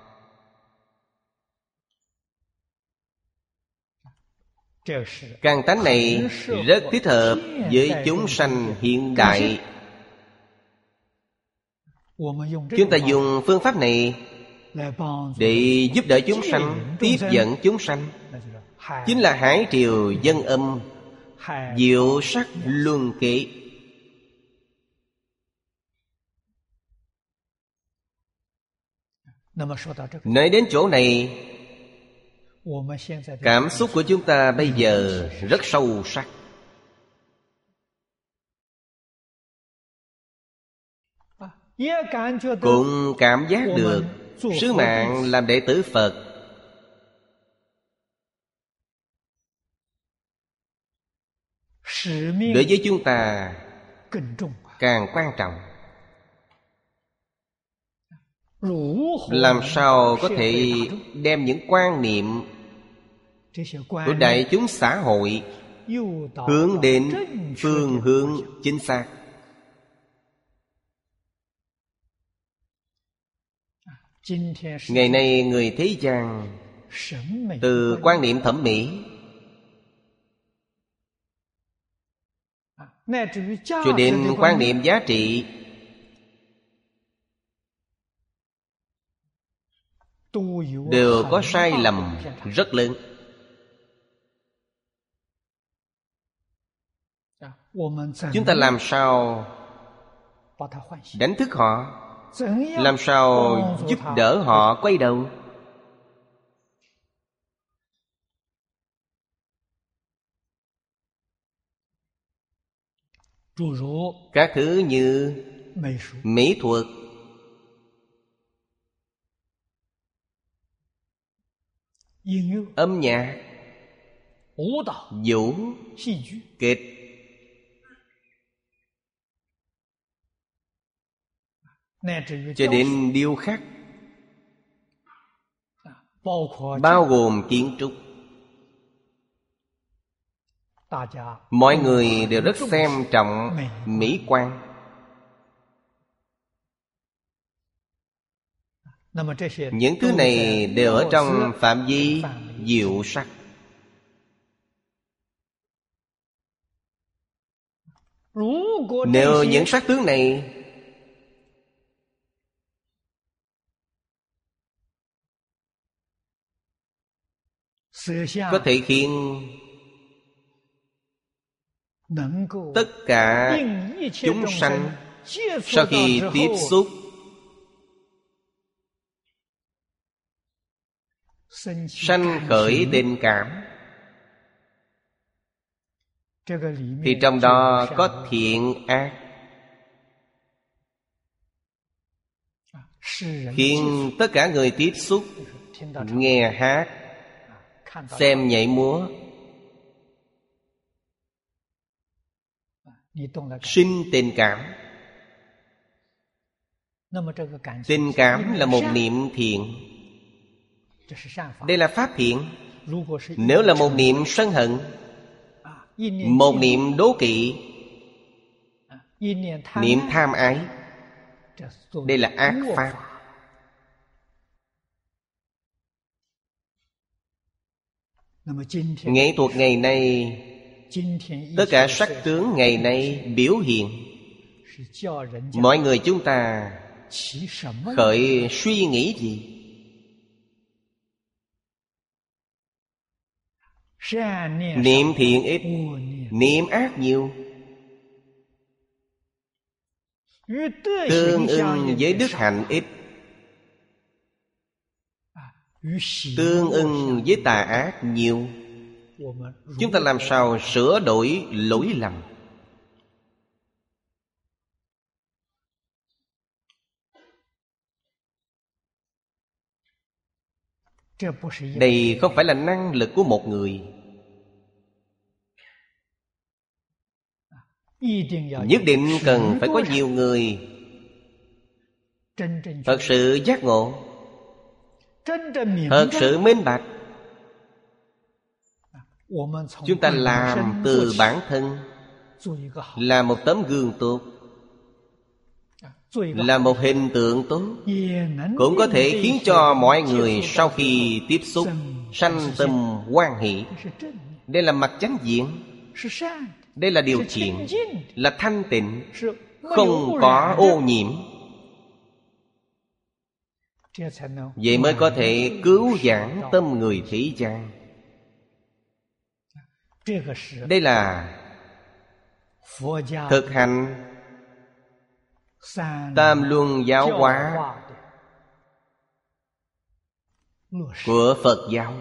Căn tánh này rất thích hợp với chúng sanh hiện đại. Chúng ta dùng phương pháp này để giúp đỡ chúng sanh, tiếp dẫn chúng sanh, chính là hải triều dân âm, diệu sắc luân kệ. Nói đến chỗ này, cảm xúc của chúng ta bây giờ rất sâu sắc. Cũng cảm giác được sứ mạng làm đệ tử Phật đối với chúng ta càng quan trọng. Làm sao có thể đem những quan niệm của đại chúng xã hội hướng đến phương hướng chính xác. Ngày nay người thế gian từ quan niệm thẩm mỹ cho đến quan niệm giá trị đều có sai lầm rất lớn. Chúng ta làm sao đánh thức họ, làm sao giúp đỡ họ quay đầu? Các thứ như mỹ thuật, âm nhạc, vũ, kịch, cho đến điêu khắc, bao gồm kiến trúc. Mọi người đều rất xem trọng mỹ quan. Những thứ này đều ở trong phạm vi diệu sắc. Nếu những sắc tướng này có thể khiến tất cả chúng sanh sau khi tiếp xúc sanh khởi tình cảm, thì trong đó có thiện ác, khiến tất cả người tiếp xúc nghe hát, xem nhảy múa, sinh tình cảm. Tình cảm là một niệm thiện. Đây là pháp thiện. Nếu là một niệm sân hận, một niệm đố kỵ, niệm tham ái, đây là ác pháp. Nghệ thuật ngày nay, tất cả sắc tướng ngày nay biểu hiện mọi người chúng ta khởi suy nghĩ gì? Niệm thiện ít, niệm ác nhiều. Tương ưng với đức hạnh ít, tương ưng với tà ác nhiều. Chúng ta làm sao sửa đổi lỗi lầm? Đây không phải là năng lực của một người. nhất định cần phải có nhiều người thật sự giác ngộ, thật sự minh bạch. Chúng ta làm từ bản thân, là một tấm gương tốt, là một hình tượng tốt, cũng có thể khiến cho mọi người sau khi tiếp xúc sanh tâm hoan hỷ. Đây là mặt chánh diện, đây là điều thiện, là thanh tịnh, không có ô nhiễm. Vậy mới có thể cứu vãn tâm người thế gian. Đây là thực hành tam luân giáo hóa của Phật giáo,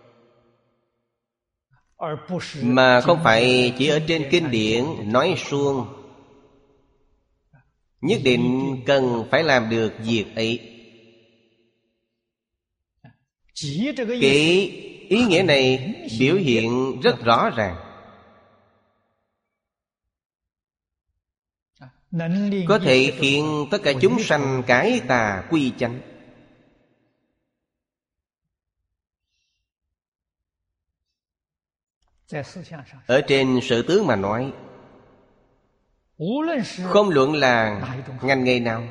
mà không phải chỉ ở trên kinh điển nói suông. Nhất định cần phải làm được việc ấy. Cái ý nghĩa này biểu hiện rất rõ ràng, có thể khiến tất cả chúng sanh cải tà quy chánh. Ở trên sự tướng mà nói, không luận là ngành nghề nào,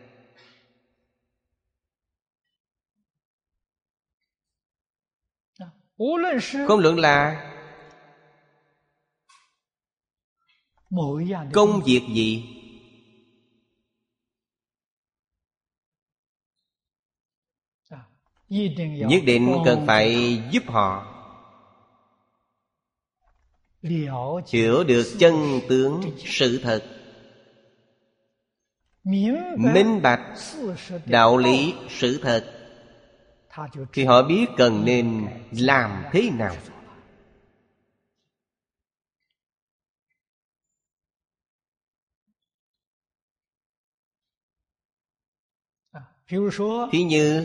không luận là công việc gì, nhất định cần phải giúp họ hiểu được chân tướng sự thật, minh bạch đạo lý sự thật, thì họ biết cần nên làm thế nào. Ví như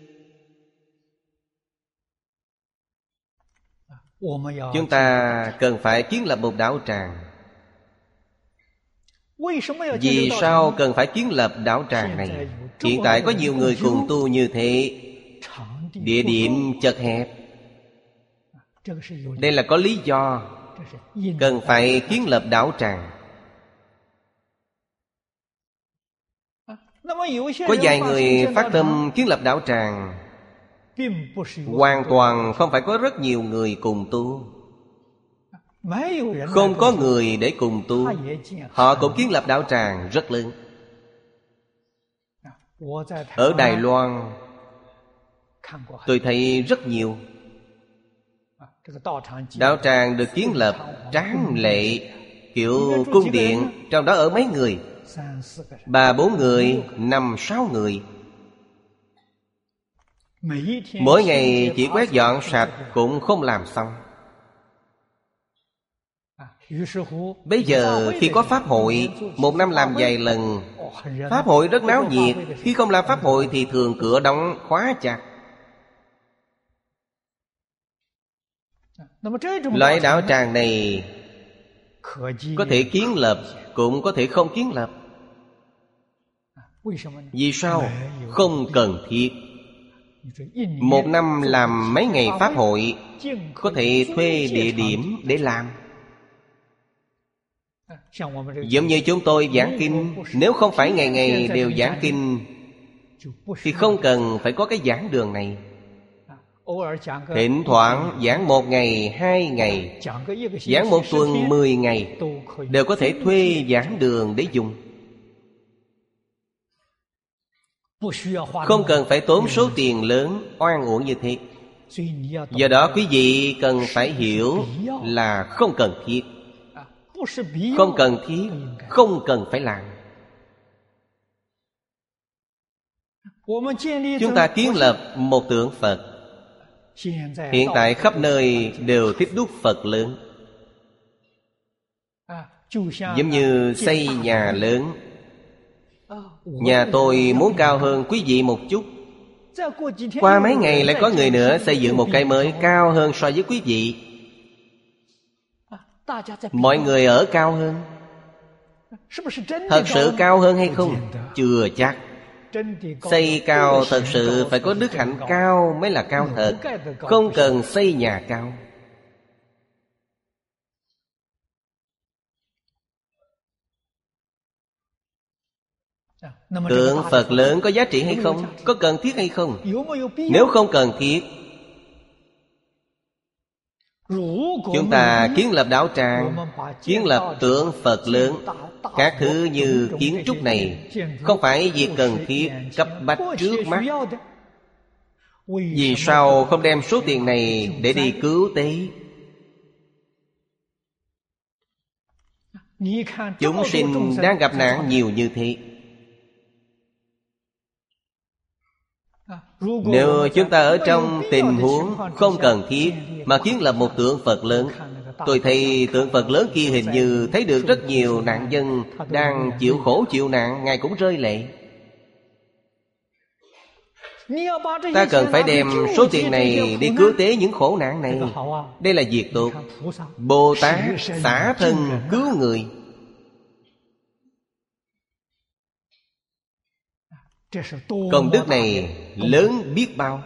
chúng ta cần phải kiến lập một đạo tràng. Vì sao cần phải kiến lập đạo tràng này? Hiện tại có nhiều người cùng tu như thế, địa điểm chật hẹp. Đây là có lý do cần phải kiến lập đạo tràng. Có vài người phát tâm kiến lập đạo tràng, hoàn toàn không phải có rất nhiều người cùng tu. Không có người để cùng tu, họ cũng kiến lập đạo tràng rất lớn. Ở Đài Loan tôi thấy rất nhiều đạo tràng được kiến lập tráng lệ, kiểu cung điện, trong đó ở mấy người, 3-4 người, 5-6 người. Mỗi ngày chỉ quét dọn sạch cũng không làm xong. Bây giờ khi có pháp hội, 1 năm làm vài lần, pháp hội rất náo nhiệt. Khi không làm pháp hội thì thường cửa đóng khóa chặt. Loại đạo tràng này có thể kiến lập, cũng có thể không kiến lập. Vì sao? Không cần thiết. 1 năm làm mấy ngày pháp hội, có thể thuê địa điểm để làm. Giống như chúng tôi giảng kinh, nếu không phải ngày ngày đều giảng kinh thì không cần phải có cái giảng đường này. Thỉnh thoảng giảng 1 ngày, 2 ngày, giảng 1 tuần, 10 ngày, đều có thể thuê giảng đường để dùng. Không cần phải tốn số tiền lớn oan uổng như thế. Do đó quý vị cần phải hiểu là không cần thiết. Không cần thiết, không cần phải làm. Chúng ta kiến lập một tượng Phật. Hiện tại khắp nơi đều thích đúc Phật lớn. Giống như xây nhà lớn. Nhà tôi muốn cao hơn quý vị một chút. Qua mấy ngày lại có người nữa xây dựng một cái mới cao hơn so với quý vị. Mọi người ở cao hơn. Thật sự cao hơn hay không? Chưa chắc. Xây cao thật sự phải có đức hạnh cao mới là cao thật. Không cần xây nhà cao. Tượng Phật lớn có giá trị hay không? Có cần thiết hay không? Nếu không cần thiết, chúng ta kiến lập đạo tràng, kiến lập tượng Phật lớn, các thứ như kiến trúc này không phải việc cần thiết cấp bách trước mắt. Vì sao không đem số tiền này để đi cứu tế? Chúng sinh đang gặp nạn nhiều như thế. Nếu chúng ta ở trong tình huống không cần thiết mà kiến lập một tượng Phật lớn, tôi thấy tượng Phật lớn kia hình như thấy được rất nhiều nạn dân đang chịu khổ chịu nạn, Ngài cũng rơi lệ. Ta cần phải đem số tiền này đi cứu tế những khổ nạn này. Đây là việc tốt. Bồ Tát xả thân cứu người. Công đức này lớn biết bao.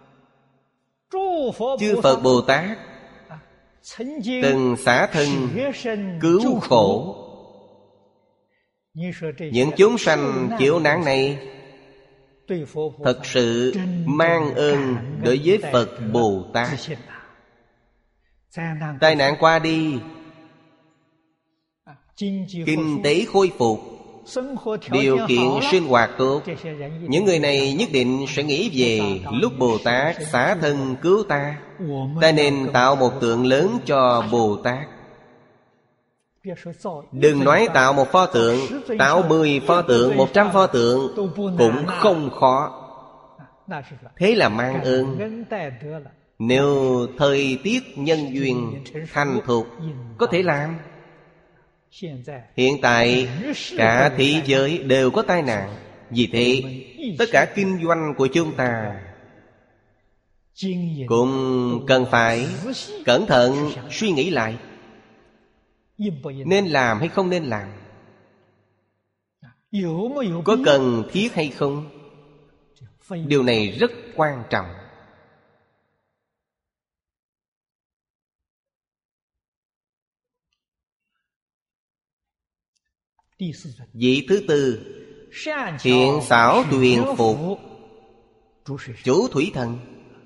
Chư Phật Bồ Tát từng xả thân cứu khổ. Những chúng sanh chịu nạn này thật sự mang ơn đối với Phật Bồ Tát. Tai nạn qua đi, kinh tế khôi phục, điều kiện sinh hoạt tốt, những người này nhất định sẽ nghĩ về lúc Bồ Tát xả thân cứu ta. Ta nên tạo một tượng lớn cho Bồ Tát. Đừng nói tạo một pho tượng, tạo 10 pho tượng, 100 pho tượng cũng không khó. Thế là mang ơn. Nếu thời tiết nhân duyên thành thục, có thể làm. Hiện tại cả thế giới đều có tai nạn. Vì thế tất cả kinh doanh của chúng ta cũng cần phải cẩn thận suy nghĩ lại, nên làm hay không nên làm, có cần thiết hay không. Điều này rất quan trọng. Vị thứ tư, thiện xảo tuyền phục chủ thủy thần.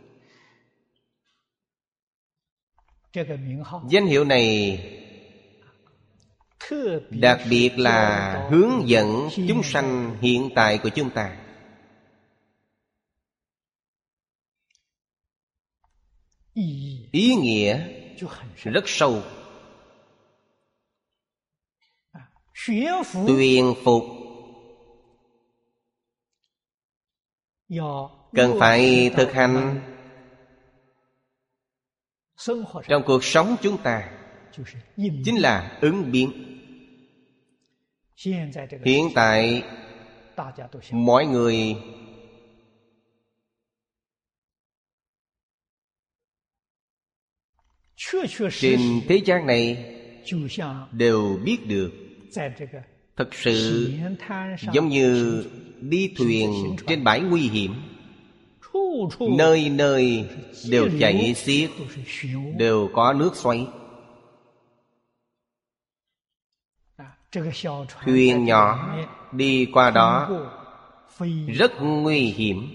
Danh hiệu này đặc biệt là hướng dẫn chúng sanh hiện tại của chúng ta. Ý nghĩa rất sâu. Tuyền phục cần phải thực hành trong cuộc sống chúng ta, chính là ứng biến. Hiện tại mọi người trên thế gian này đều biết được, thật sự giống như đi thuyền trên bãi nguy hiểm, nơi nơi đều chảy xiết, đều có nước xoáy. Thuyền nhỏ đi qua đó rất nguy hiểm.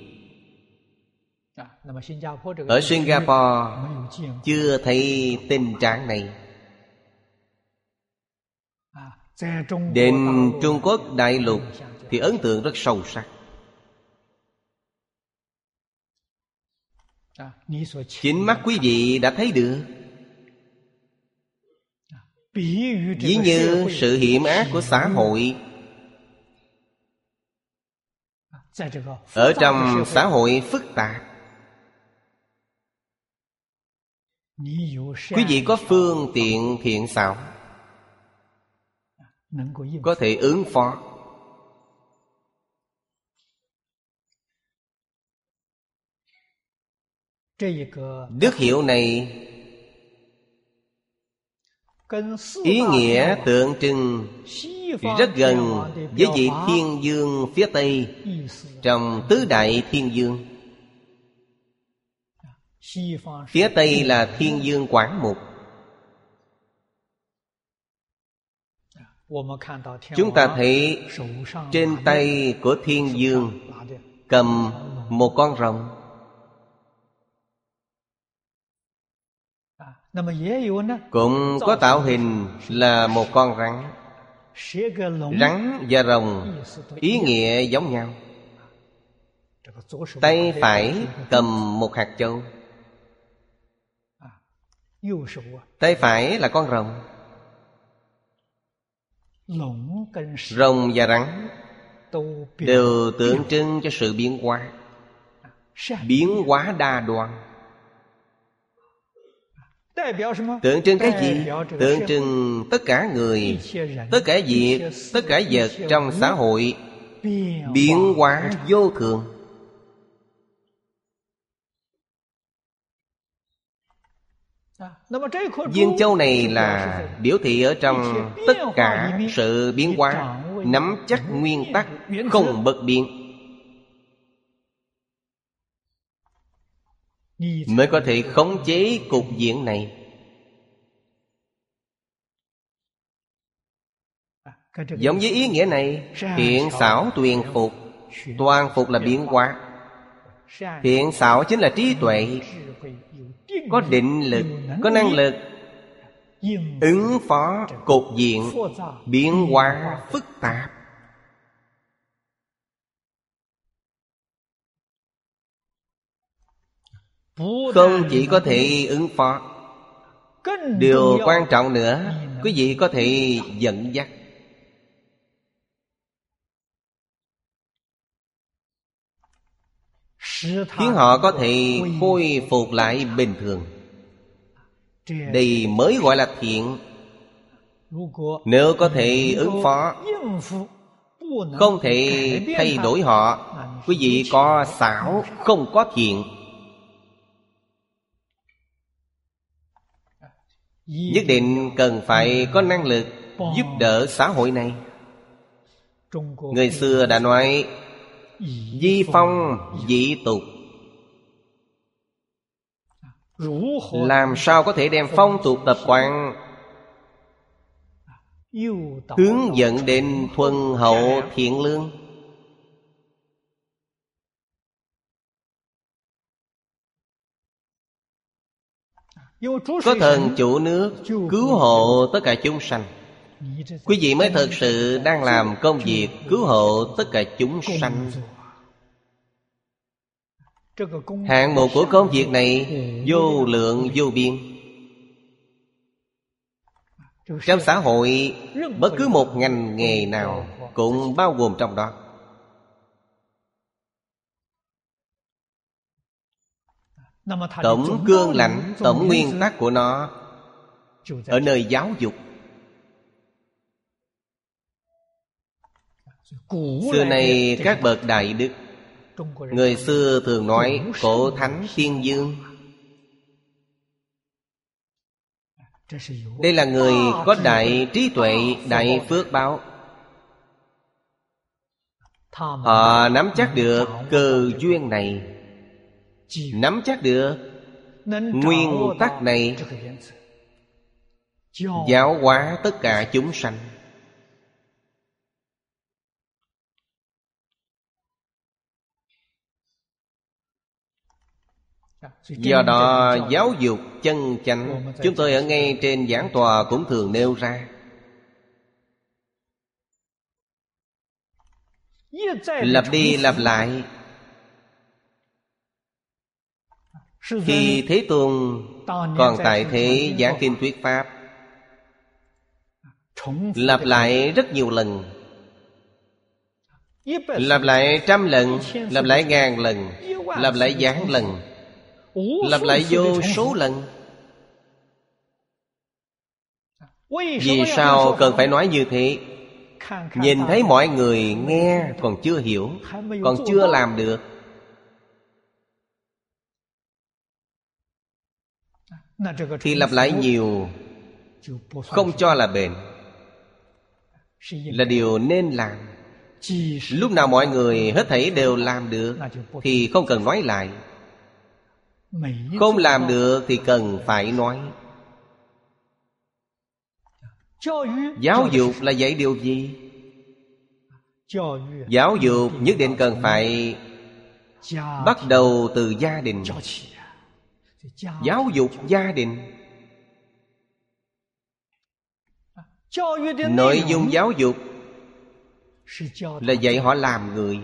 Ở Singapore chưa thấy tình trạng này. Đến Trung Quốc đại lục thì ấn tượng rất sâu sắc. Chính mắt quý vị đã thấy được. Ví như sự hiểm ác của xã hội. Ở trong xã hội phức tạp, quý vị có phương tiện thiện xảo, có thể ứng phó. Đức hiệu này Ý nghĩa tượng trưng rất gần với vị thiên dương phía Tây trong tứ đại thiên dương. Phía Tây là thiên dương Quảng Mục. Chúng ta thấy trên tay của thiên dương cầm một con rồng. Cũng có tạo hình là một con rắn. Rắn và rồng ý nghĩa giống nhau. Tay phải cầm một hạt châu. Tay phải là con rồng. Rồng và rắn đều tượng trưng cho sự biến hóa. Biến hóa đa đoan. Tượng trưng cái gì? Tượng trưng tất cả người, tất cả việc, tất cả vật trong xã hội biến hóa vô thường. Viên châu này là biểu thị ở trong tất cả sự biến hóa, nắm chắc nguyên tắc không bất biến, mới có thể khống chế cục diện này. Giống với ý nghĩa này, thiện xảo tuyền phục. Toàn phục là biến hóa. Thiện xảo chính là trí tuệ, có định lực, có năng lực ứng phó cục diện biến hóa phức tạp. Không chỉ có thể ứng phó, điều quan trọng nữa, quý vị có thể dẫn dắt. Khiến họ có thể khôi phục lại bình thường. Đây mới gọi là thiện. Nếu có thể ứng phó, không thể thay đổi họ, quý vị có xảo, không có thiện. Nhất định cần phải có năng lực giúp đỡ xã hội này. Người xưa đã nói di phong dị tục. Làm sao có thể đem phong tục tập quán hướng dẫn đến thuần hậu thiện lương? Có thần chủ nước cứu hộ tất cả chúng sanh, quý vị mới thực sự đang làm công việc cứu hộ tất cả chúng sanh. Hạng mục của công việc này vô lượng vô biên. Trong xã hội, bất cứ một ngành nghề nào cũng bao gồm trong đó. Tổng cương lãnh, tổng nguyên tắc của nó ở nơi giáo dục. Xưa nay các bậc đại đức, người xưa thường nói cổ thánh thiên dương. Đây là người có đại trí tuệ, đại phước báo. Họ nắm chắc được cơ duyên này, nắm chắc được nguyên tắc này, giáo hóa tất cả chúng sanh. Do đó giáo dục chân chánh, chúng tôi ở ngay trên giảng tòa cũng thường nêu ra. Lặp đi lặp lại. Khi Thế Tôn còn tại thế giảng kinh thuyết pháp, lặp lại rất nhiều lần, lặp lại 100 lần, lặp lại 1000 lần, lặp lại vạn lần, lặp lại vô số lần. Vì sao cần phải nói như thế? Nhìn thấy mọi người nghe còn chưa hiểu, còn chưa làm được, thì lặp lại nhiều không cho là bệnh, là điều nên làm. Lúc nào mọi người hết thảy đều làm được thì không cần nói lại. Không làm được thì cần phải nói. Giáo dục là dạy điều gì? Giáo dục nhất định cần phải bắt đầu từ gia đình. Giáo dục gia đình. Nội dung giáo dục là dạy họ làm người.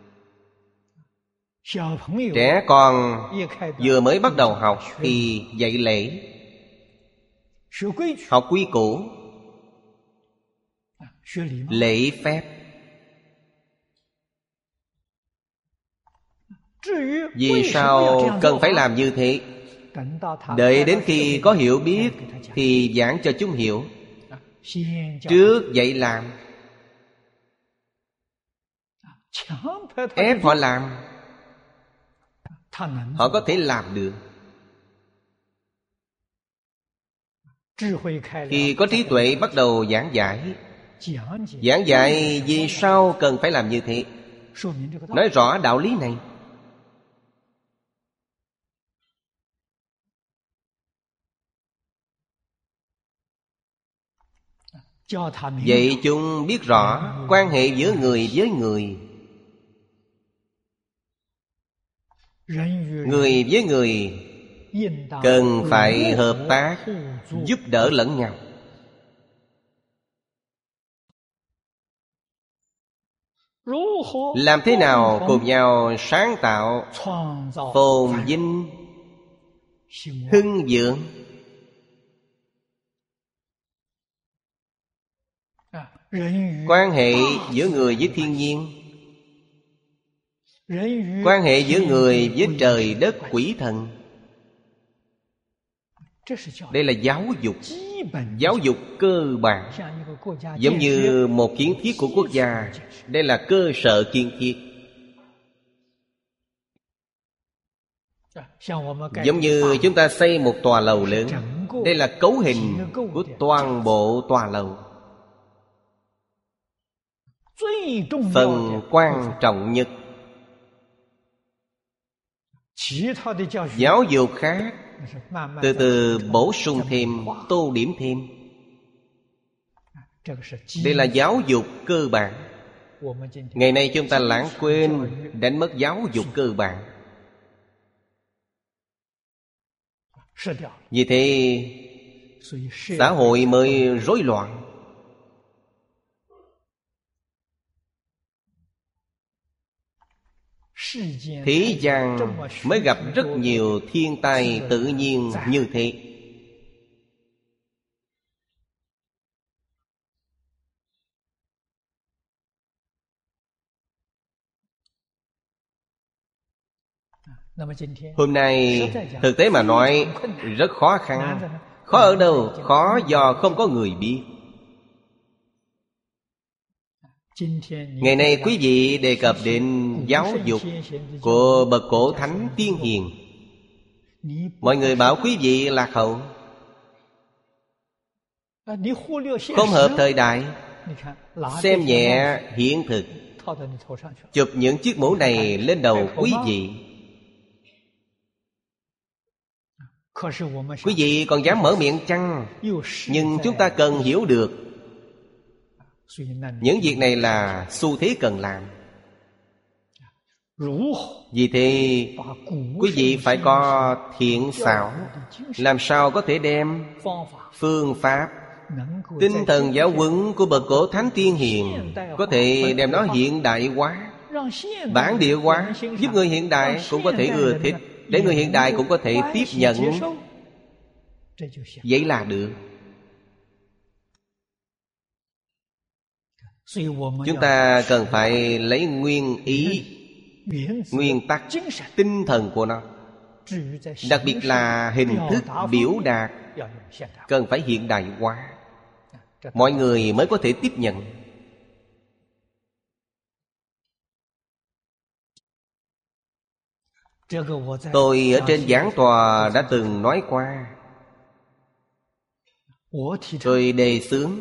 Trẻ con vừa mới bắt đầu học thì dạy lễ, học quy củ, lễ phép. Vì sao cần phải làm như thế? Đợi đến khi có hiểu biết thì giảng cho chúng hiểu. Trước dạy làm, ép họ làm, họ có thể làm được. Khi có trí tuệ bắt đầu giảng giải. Giảng giải vì sao cần phải làm như thế, nói rõ đạo lý này. Vậy chúng biết rõ quan hệ giữa người với người, người với người cần phải hợp tác, giúp đỡ lẫn nhau. Làm thế nào cùng nhau sáng tạo, phồn vinh, hưng vượng. Quan hệ giữa người với thiên nhiên, quan hệ giữa người với trời đất quỷ thần. Đây là giáo dục, giáo dục cơ bản. Giống như một kiến thiết của quốc gia. Đây là cơ sở kiến thiết. Giống như chúng ta xây một tòa lầu lớn. Đây là cấu hình của toàn bộ tòa lầu. Phần quan trọng nhất. Giáo dục khác từ từ bổ sung thêm, tô điểm thêm. Đây là giáo dục cơ bản. Ngày nay chúng ta lãng quên, đánh mất giáo dục cơ bản. Vì thế xã hội mới rối loạn. Thế gian mới gặp rất nhiều thiên tai tự nhiên như thế. Hôm nay thực tế mà nói rất khó khăn. Khó ở đâu? Khó do không có người biết. Ngày nay quý vị đề cập đến giáo dục của bậc cổ thánh tiên hiền, mọi người bảo quý vị lạc hậu, không hợp thời đại, xem nhẹ hiện thực, chụp những chiếc mũ này lên đầu quý vị. Quý vị còn dám mở miệng chăng? Nhưng chúng ta cần hiểu được những việc này là xu thế cần làm. Vì thế quý vị phải có thiện xảo. Làm sao có thể đem phương pháp, tinh thần giáo huấn của bậc cổ thánh tiên hiền, có thể đem nó hiện đại hóa, bản địa hóa, giúp người hiện đại cũng có thể ưa thích, để người hiện đại cũng có thể tiếp nhận. Vậy là được. Chúng ta cần phải lấy nguyên ý, nguyên tắc, tinh thần của nó. Đặc biệt là hình thức biểu đạt cần phải hiện đại hóa, mọi người mới có thể tiếp nhận. Tôi ở trên giảng tòa đã từng nói qua, Tôi đề xướng.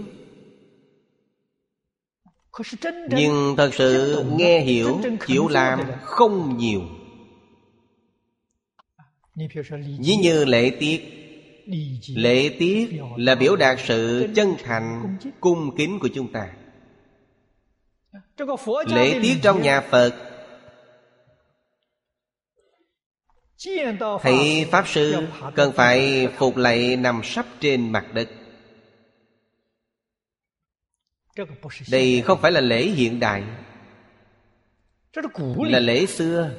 Nhưng thật sự nghe hiểu, chịu làm không nhiều. Ví như lễ tiết. Lễ tiết là biểu đạt sự chân thành, cung kính của chúng ta. Lễ tiết trong nhà Phật, thấy Pháp Sư cần phải phục lạy nằm sấp trên mặt đất. Đây không phải là lễ hiện đại, là lễ xưa.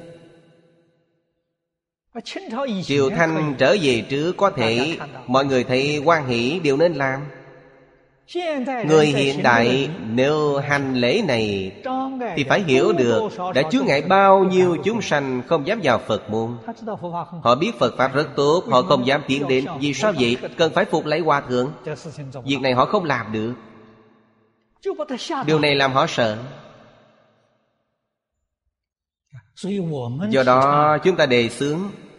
Triều Thanh trở về trước, có thể mọi người thấy hoan hỷ, điều nên làm. Người hiện đại nếu hành lễ này thì phải hiểu được đã chướng ngại bao nhiêu chúng sanh không dám vào Phật môn. Họ biết Phật Pháp rất tốt, họ không dám tiến đến. Vì sao vậy? Cần phải phục lễ Hòa Thượng. Việc này họ không làm được. Điều này làm họ sợ. Do đó chúng ta đề xướng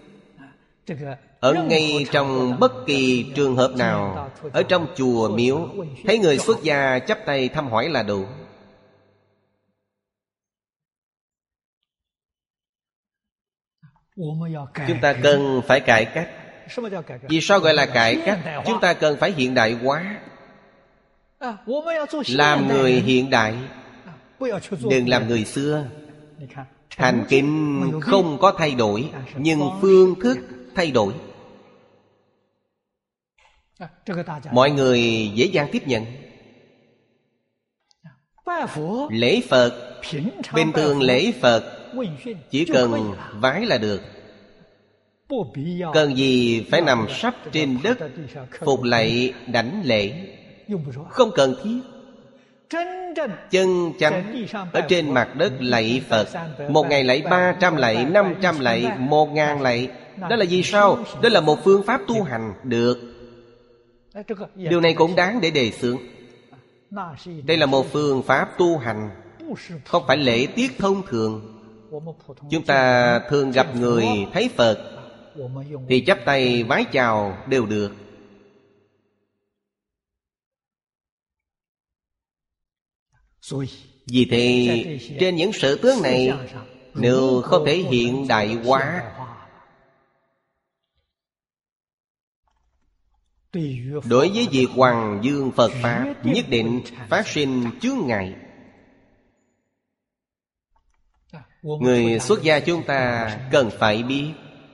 ở ngay trong bất kỳ trường hợp nào, ở trong chùa miếu, thấy người xuất gia chắp tay thăm hỏi là đủ. Chúng ta cần phải cải cách. Vì sao gọi là cải cách? Chúng ta cần phải hiện đại hóa. Làm người hiện đại, đừng làm người xưa. Hành kính không có thay đổi, nhưng phương thức thay đổi. Mọi người dễ dàng tiếp nhận. Lễ Phật, bình thường lễ Phật chỉ cần vái là được. Cần gì phải nằm sấp trên đất phục lạy đảnh lễ? Không cần thiết. Chân chánh ở trên mặt đất lạy Phật, 1 ngày lạy 300 lạy, 500 lạy, 1000 lạy. Đó là vì sao? Đó là một phương pháp tu hành được. Điều này cũng đáng để đề xướng. Đây là một phương pháp tu hành, không phải lễ tiết thông thường. Chúng ta thường gặp người thấy Phật thì chắp tay vái chào đều được. Vì thế trên những sự tướng này, nếu không thể hiện đại hóa, đối với việc hoằng dương Phật Pháp nhất định phát sinh chướng ngại. Người xuất gia chúng ta cần phải biết,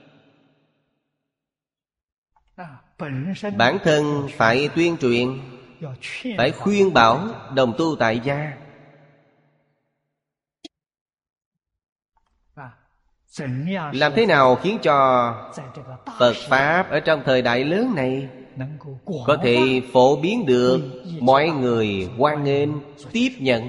bản thân phải tuyên truyền, phải khuyên bảo đồng tu tại gia. Làm thế nào khiến cho Phật Pháp ở trong thời đại lớn này có thể phổ biến được, mọi người hoan nghênh, tiếp nhận.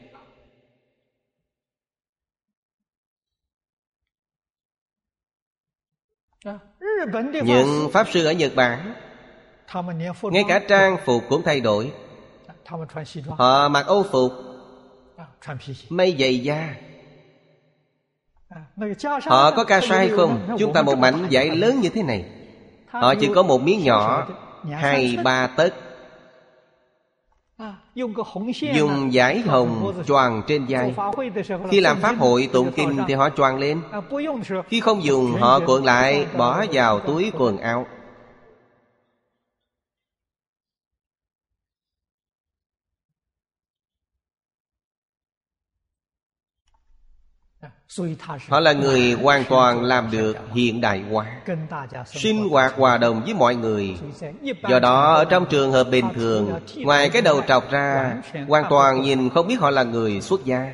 Những Pháp Sư ở Nhật Bản, ngay cả trang phục cũng thay đổi. Họ mặc Âu phục, may giày da. Họ có ca sai không? Chúng ta một mảnh vải lớn như thế này, họ chỉ có một miếng nhỏ 2-3 tấc, dùng dải hồng choàng trên vai. Khi làm pháp hội tụng kinh thì họ choàng lên. Khi không dùng, họ cuộn lại bỏ vào túi quần áo. Họ là người hoàn toàn làm được hiện đại hóa, sinh hoạt hòa đồng với mọi người. Do đó ở trong trường hợp bình thường, ngoài cái đầu trọc ra, hoàn toàn nhìn không biết họ là người xuất gia.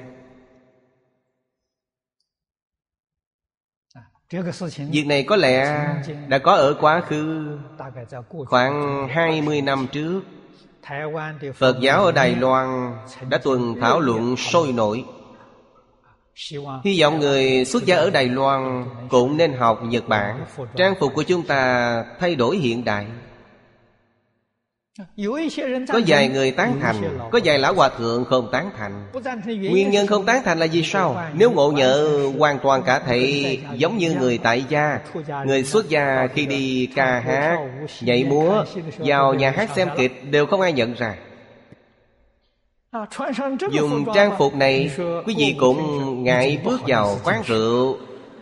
Việc này có lẽ đã có ở quá khứ. Khoảng 20 năm trước, Phật giáo ở Đài Loan đã tuần thảo luận sôi nổi. Hy vọng người xuất gia ở Đài Loan cũng nên học Nhật Bản. Trang phục của chúng ta thay đổi hiện đại. Có vài người tán thành, có vài lão hòa thượng không tán thành. Nguyên nhân không tán thành là vì sao? Nếu ngộ nhỡ hoàn toàn cả thảy, giống như người tại gia, người xuất gia khi đi ca hát, nhảy múa, vào nhà hát xem kịch đều không ai nhận ra. Dùng trang phục này, quý vị cũng ngại bước vào quán rượu.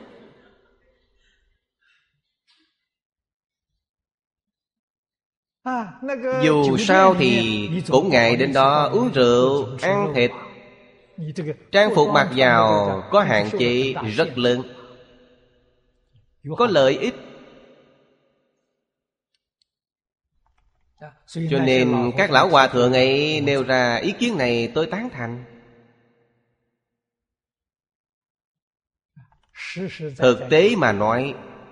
Dù sao thì cũng ngại đến đó uống rượu, ăn thịt. Trang phục mặc vào có hạn chế rất lớn, có lợi ích. Cho nên các lão hòa thượng ấy nêu ra ý kiến này, tôi tán thành. Thực tế mà nói,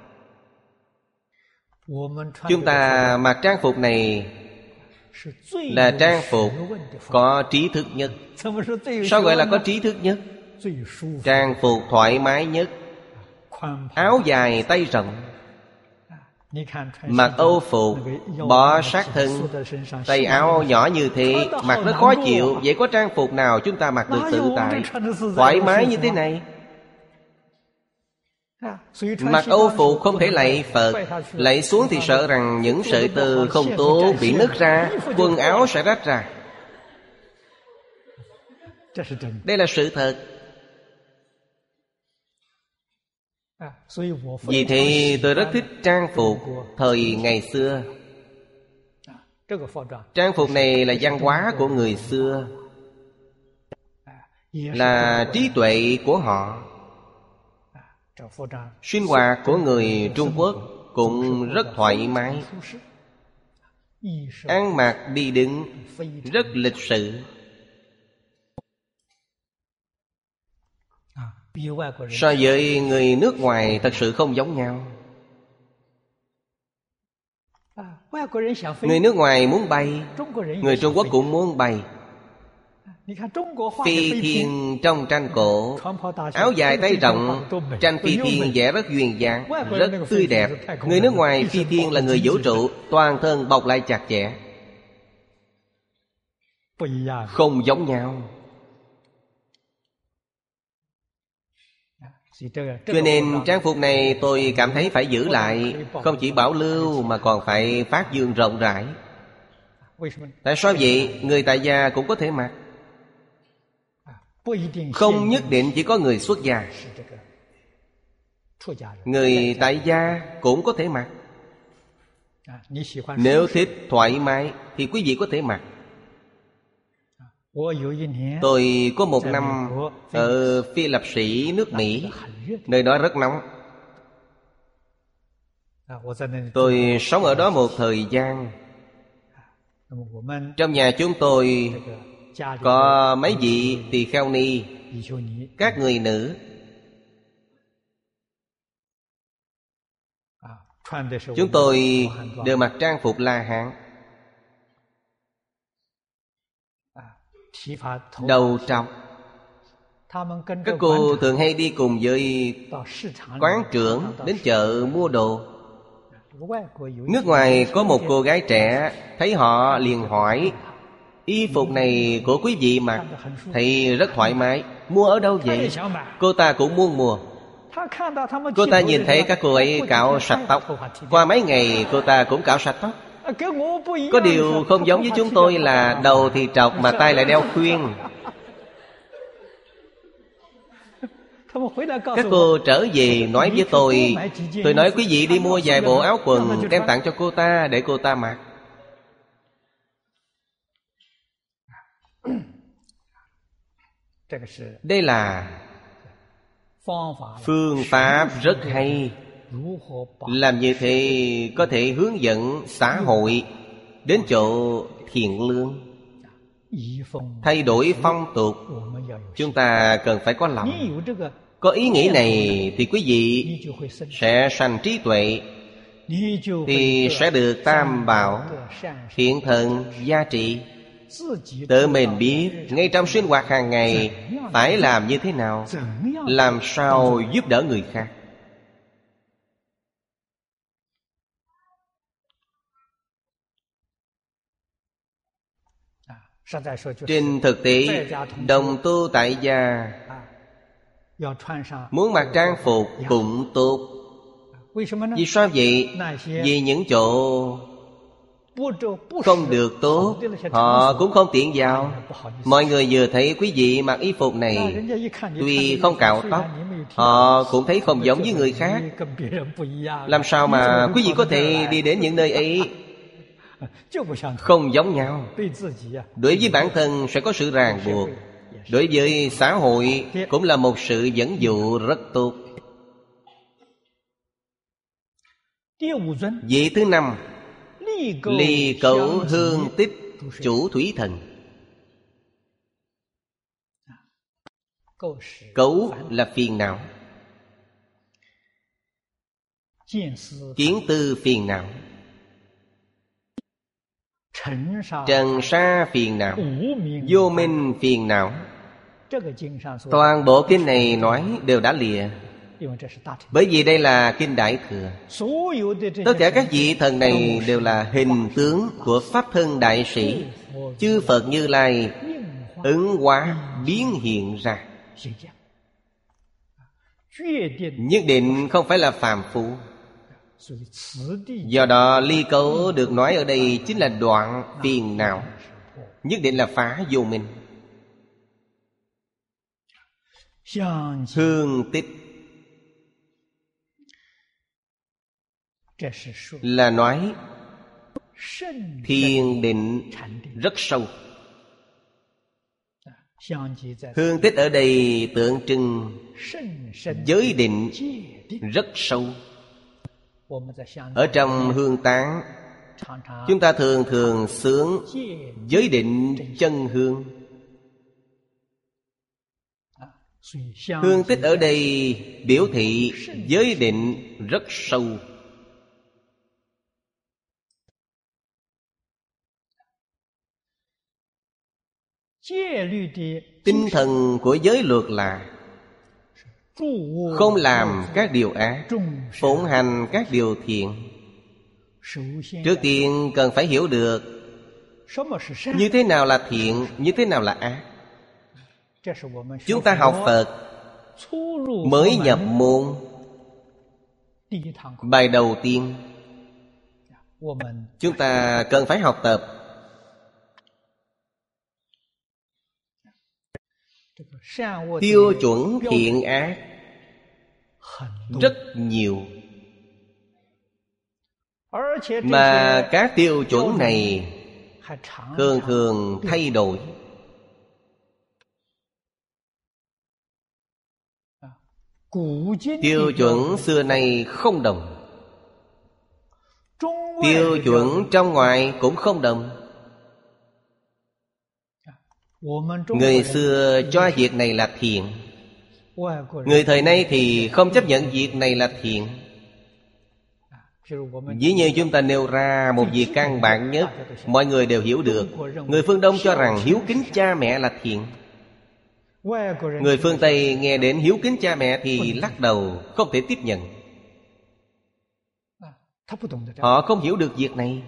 chúng ta mặc trang phục này là trang phục có trí thức nhất. Sao gọi là có trí thức nhất? Trang phục thoải mái nhất, áo dài tay rộng. Mặc Âu phục bó sát thân, tay áo nhỏ như thế, mặc rất khó chịu. Vậy có trang phục nào chúng ta mặc được tự tại, thoải mái như thế này? Mặc Âu phục không thể lạy Phật, lạy xuống thì sợ rằng những sợi tơ không tốt bị nứt ra, quần áo sẽ rách ra. Đây là sự thật. Vì thế tôi rất thích trang phục thời ngày xưa. Trang phục này là văn hóa của người xưa, là trí tuệ của họ. Sinh hoạt của người Trung Quốc cũng rất thoải mái, ăn mặc đi đứng rất lịch sự. So với người nước ngoài thật sự không giống nhau. Người nước ngoài muốn bay, người Trung Quốc cũng muốn bay. Phi thiên trong tranh cổ, áo dài tay rộng, tranh phi thiên vẽ rất duyên dáng, rất tươi đẹp. Người nước ngoài phi thiên là người vũ trụ, toàn thân bọc lại chặt chẽ, không giống nhau. Cho nên trang phục này tôi cảm thấy phải giữ lại, không chỉ bảo lưu mà còn phải phát dương rộng rãi. Tại sao vậy? Người tại gia cũng có thể mặc, không nhất định chỉ có người xuất gia. Người tại gia cũng có thể mặc. Nếu thích thoải mái thì quý vị có thể mặc. Tôi có một năm ở Phi Lập Sĩ, nước Mỹ. Nơi đó rất nóng. Tôi sống ở đó một thời gian. Trong nhà chúng tôi có mấy vị tỳ kheo ni, các người nữ. Chúng tôi đều mặc trang phục La Hán, đầu trọc. Các cô thường hay đi cùng với quán trưởng đến chợ mua đồ. Nước ngoài có một cô gái trẻ, thấy họ liền hỏi: y phục này của quý vị mặc thì rất thoải mái, mua ở đâu vậy? Cô ta cũng muốn mua. Cô ta nhìn thấy các cô ấy cạo sạch tóc, qua mấy ngày cô ta cũng cạo sạch tóc. Có điều không giống với chúng tôi là đầu thì trọc mà tay lại đeo khuyên. Các cô trở về nói với tôi nói quý vị đi mua vài bộ áo quần đem tặng cho cô ta để cô ta mặc. Đây là phương pháp rất hay. Làm như thế có thể hướng dẫn xã hội đến chỗ thiện lương, thay đổi phong tục. Chúng ta cần phải có lòng. Có ý nghĩ này thì quý vị sẽ sanh trí tuệ, thì sẽ được tam bảo thiện thần gia trị. Tự mình biết ngay trong sinh hoạt hàng ngày phải làm như thế nào, làm sao giúp đỡ người khác. Trên thực tế, đồng tu tại gia muốn mặc trang phục cũng tốt. Vì sao vậy? Vì những chỗ không được tốt, họ cũng không tiện vào. Mọi người vừa thấy quý vị mặc y phục này, tuy không cạo tóc, họ cũng thấy không giống với người khác. Làm sao mà quý vị có thể đi đến những nơi ấy? Không giống nhau. Đối với bản thân sẽ có sự ràng buộc, đối với xã hội cũng là một sự dẫn dụ rất tốt. Vị thứ năm, ly cẩu hương tích chủ thủy thần. Cẩu là phiền não, kiến tư phiền não, trần sa phiền não, vô minh phiền não. Toàn bộ kinh này nói đều đã lìa. Bởi vì đây là kinh Đại Thừa. Tất cả các vị thần này đều là hình tướng của Pháp thân đại sĩ, chư Phật Như Lai ứng hóa biến hiện ra. Nhất định không phải là phàm phu. Do đó ly cẩu được nói ở đây chính là đoạn phiền não, nhất định là phá vô minh. Hương tích là nói thiền định rất sâu. Hương tích ở đây tượng trưng giới định rất sâu. Ở trong hương tán, chúng ta thường thường xướng giới định chân hương. Hương tích ở đây biểu thị giới định rất sâu. Tinh thần của giới luật là không làm các điều ác, phụng hành các điều thiện. Trước tiên cần phải hiểu được như thế nào là thiện, như thế nào là ác. Chúng ta học Phật mới nhập môn, bài đầu tiên chúng ta cần phải học tập. Tiêu chuẩn thiện ác rất nhiều, mà các tiêu chuẩn này thường thường thay đổi. Tiêu chuẩn xưa nay không đồng, tiêu chuẩn trong ngoài cũng không đồng. Người xưa cho việc này là thiện, người thời nay thì không chấp nhận việc này là thiện. Dĩ nhiên chúng ta nêu ra một việc căn bản nhất, mọi người đều hiểu được. Người phương Đông cho rằng hiếu kính cha mẹ là thiện. Người phương Tây nghe đến hiếu kính cha mẹ thì lắc đầu, không thể tiếp nhận. Họ không hiểu được việc này.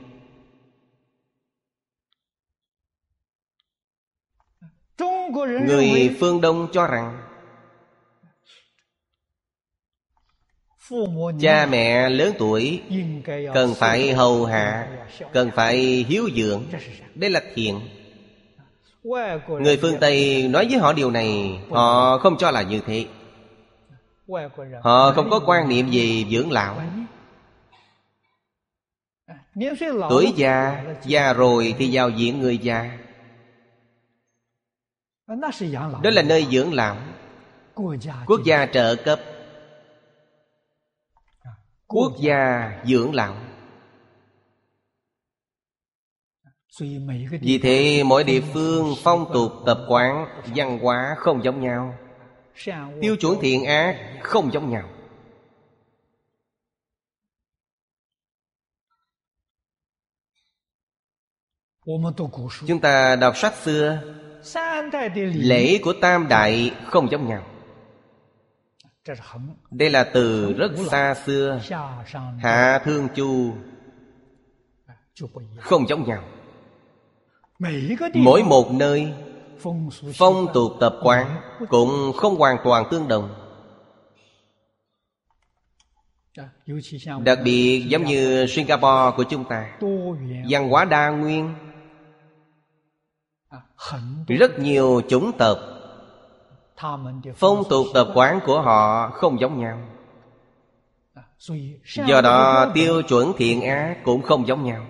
Người phương Đông cho rằng cha mẹ lớn tuổi cần phải hầu hạ, cần phải hiếu dưỡng, đây là thiện. Người phương Tây nói với họ điều này, họ không cho là như thế. Họ không có quan niệm gì dưỡng lão. Tuổi già, già rồi thì vào viện người già, đó là nơi dưỡng lão. Quốc gia trợ cấp, quốc gia dưỡng lão. Vì thế mỗi địa phương phong tục tập quán, văn hóa không giống nhau, tiêu chuẩn thiện ác không giống nhau. Chúng ta đọc sách xưa, lễ của tam đại không giống nhau. Đây là từ rất xa xưa. Hạ Thương Chu không giống nhau. Mỗi một nơi phong tục tập quán cũng không hoàn toàn tương đồng. Đặc biệt giống như Singapore của chúng ta, văn hóa đa nguyên, rất nhiều chủng tộc, phong tục tập quán của họ không giống nhau. Do đó tiêu chuẩn thiện ác cũng không giống nhau.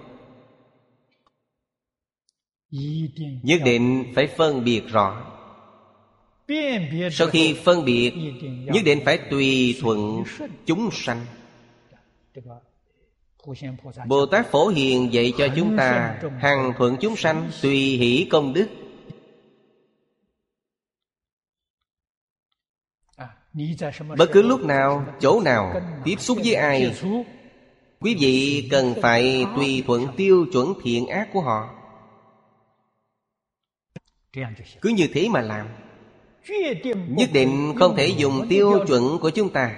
Nhất định phải phân biệt rõ. Sau khi phân biệt, nhất định phải tùy thuận chúng sanh. Bồ Tát Phổ Hiền dạy cho chúng ta hằng thuận chúng sanh, tùy hỷ công đức. Bất cứ lúc nào, chỗ nào, tiếp xúc với ai, quý vị cần phải tùy thuận tiêu chuẩn thiện ác của họ. Cứ như thế mà làm. Nhất định không thể dùng tiêu chuẩn của chúng ta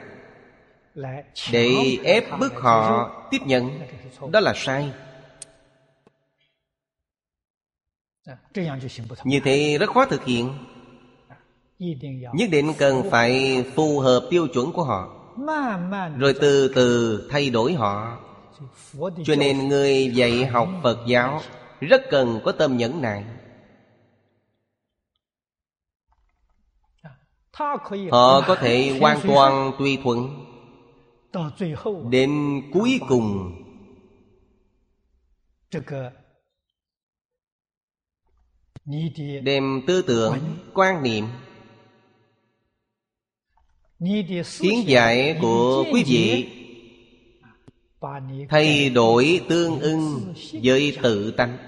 để ép bức họ tiếp nhận. Đó là sai. Như thế rất khó thực hiện. Nhất định cần phải phù hợp tiêu chuẩn của họ, rồi từ từ thay đổi họ. Cho nên người dạy học Phật giáo rất cần có tâm nhẫn nại. Họ có thể hoàn toàn tùy thuận. Đến cuối cùng, đem tư tưởng, quan niệm, kiến giải của quý vị thay đổi tương ưng với tự tánh.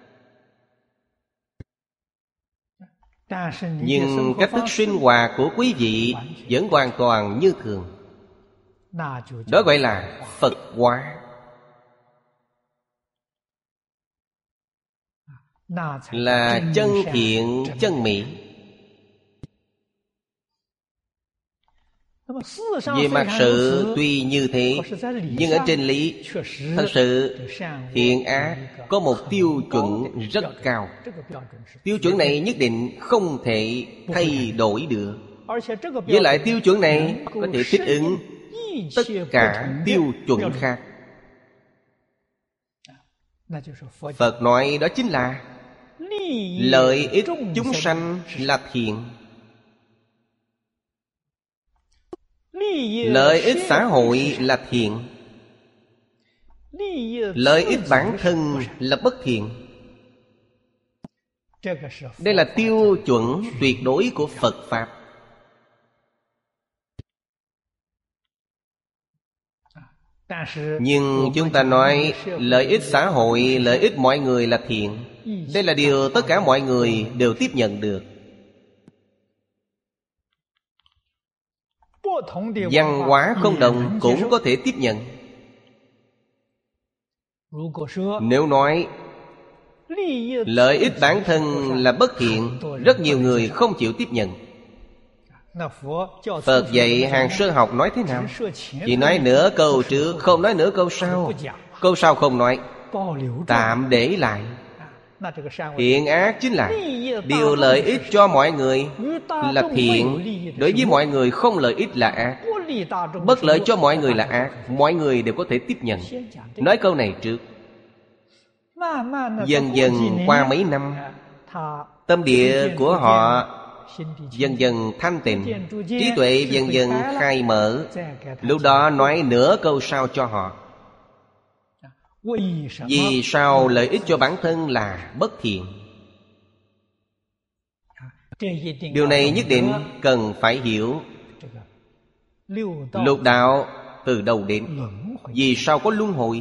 Nhưng cách thức sinh hoạt của quý vị vẫn hoàn toàn như thường. Đó gọi là Phật hóa. Là chân thiện chân mỹ. Về mặt sự tuy như thế, nhưng ở trên lý, thật sự thiện ác có một tiêu chuẩn rất cao. Tiêu chuẩn này nhất định không thể thay đổi được. Với lại tiêu chuẩn này có thể thích ứng tất cả tiêu chuẩn khác. Phật nói đó chính là lợi ích chúng sanh là thiện, lợi ích xã hội là thiện, lợi ích bản thân là bất thiện. Đây là tiêu chuẩn tuyệt đối của Phật Pháp. Nhưng chúng ta nói lợi ích xã hội, lợi ích mọi người là thiện. Đây là điều tất cả mọi người đều tiếp nhận được. Văn hóa không đồng cũng có thể tiếp nhận. Nếu nói lợi ích bản thân là bất thiện, rất nhiều người không chịu tiếp nhận. Phật dạy hàng sơ học nói thế nào? Chỉ nói nửa câu trước, không nói nửa câu sau. Câu sau không nói, tạm để lại. Thiện ác chính là điều lợi ích cho mọi người là thiện, đối với mọi người không lợi ích là ác. Bất lợi cho mọi người là ác, mọi người đều có thể tiếp nhận. Nói câu này trước. Dần dần qua mấy năm, tâm địa của họ dần dần thanh tịnh, trí tuệ dần dần khai mở. Lúc đó nói nửa câu sau cho họ. Vì sao lợi ích cho bản thân là bất thiện? Điều này nhất định cần phải hiểu. Lục đạo từ đầu đến, vì sao có luân hồi?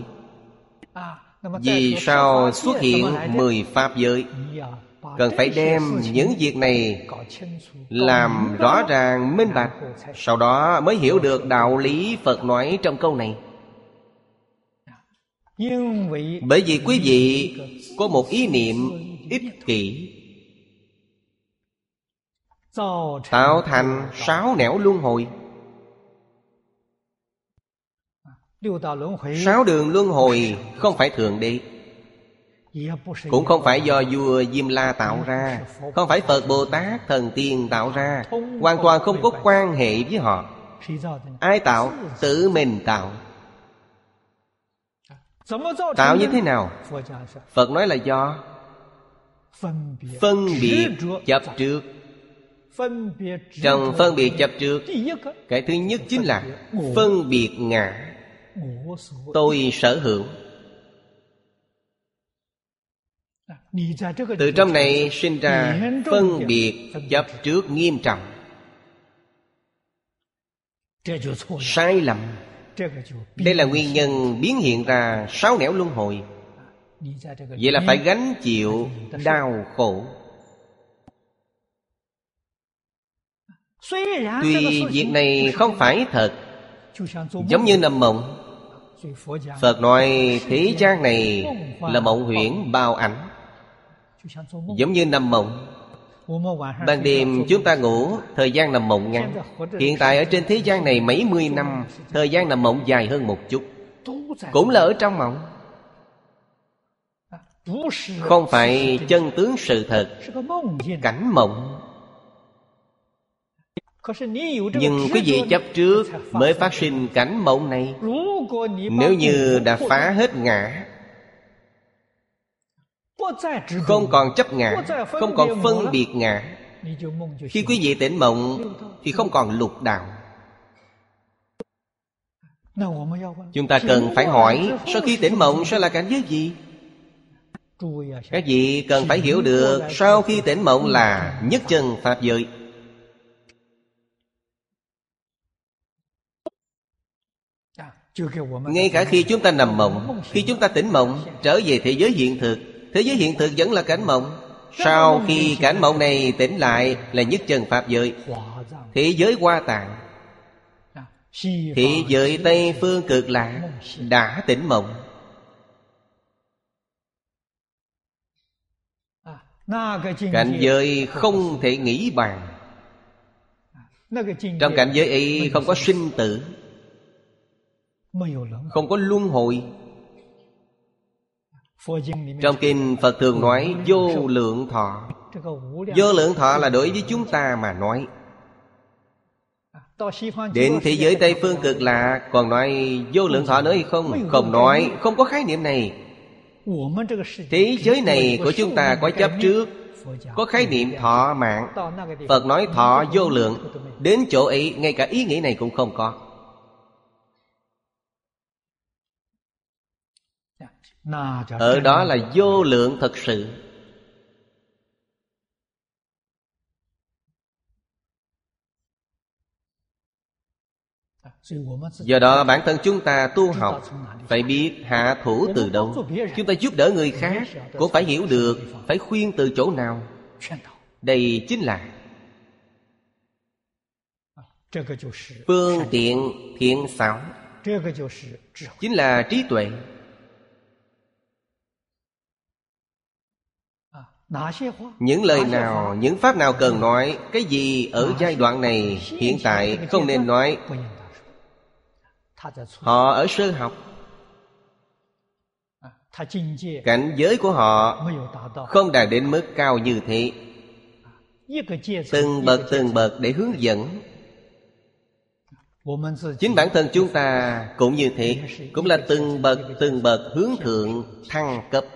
Vì sao xuất hiện 10 pháp giới? Cần phải đem những việc này làm rõ ràng minh bạch, sau đó mới hiểu được đạo lý Phật nói trong câu này. Bởi vì quý vị có một ý niệm ích kỷ, tạo thành 6 nẻo luân hồi. 6 đường luân hồi không phải thượng đế. cũng không phải do vua Diêm La tạo ra, không phải Phật Bồ Tát thần tiên tạo ra, hoàn toàn không có quan hệ với họ. Ai tạo? Tự mình tạo. Tạo như thế nào? Phật nói là do phân biệt chấp trước. Trong phân biệt chấp trước, cái thứ nhất chính là phân biệt ngã, tôi sở hữu. Từ trong này sinh ra phân biệt chấp trước nghiêm trọng, sai lầm. Đây là nguyên nhân biến hiện ra sáu nẻo luân hồi. Vậy là phải gánh chịu đau khổ. Tuy việc này không phải thật, giống như nằm mộng. Phật nói thế gian này là mộng huyễn bao ảnh, giống như nằm mộng. Ban đêm chúng ta ngủ, thời gian nằm mộng ngắn. Hiện tại ở trên thế gian này mấy mươi năm, thời gian nằm mộng dài hơn một chút, cũng là ở trong mộng, không phải chân tướng sự thật, cảnh mộng. Nhưng quý vị chấp trước mới phát sinh cảnh mộng này. Nếu như đã phá hết ngã, không còn chấp ngã, không còn phân biệt ngã, khi quý vị tỉnh mộng thì không còn lục đạo. Chúng ta cần phải hỏi, sau khi tỉnh mộng sẽ là cảnh giới gì? Các vị cần phải hiểu được, sau khi tỉnh mộng là nhất chân pháp giới. Ngay cả khi chúng ta nằm mộng, khi chúng ta tỉnh mộng, trở về thế giới hiện thực, thế giới hiện thực vẫn là cảnh mộng. Sau khi cảnh mộng này tỉnh lại là nhất chân pháp giới, thế giới Hoa Tạng, thế giới Tây Phương Cực Lạc đã tỉnh mộng. Cảnh giới không thể nghĩ bàn. Trong cảnh giới ấy không có sinh tử, không có luân hồi. Trong kinh Phật thường nói vô lượng thọ. Vô lượng thọ là đối với chúng ta mà nói. Đến thế giới Tây Phương Cực Lạc còn nói vô lượng thọ nữa hay không? Không nói, không có khái niệm này. Thế giới này của chúng ta có chấp trước, có khái niệm thọ mạng. Phật nói thọ vô lượng, đến chỗ ấy ngay cả ý nghĩ này cũng không có. Ở đó là vô lượng thật sự. Do đó bản thân chúng ta tu học phải biết hạ thủ từ đâu. Chúng ta giúp đỡ người khác cũng phải hiểu được phải khuyên từ chỗ nào. Đây chính là phương tiện thiện xảo, chính là trí tuệ. Những lời nào, những pháp nào cần nói, cái gì ở giai đoạn này hiện tại không nên nói. Họ ở sơ học, cảnh giới của họ không đạt đến mức cao như thế. Từng bậc để hướng dẫn. Chính bản thân chúng ta cũng như thế, cũng là từng bậc hướng thượng thăng cấp.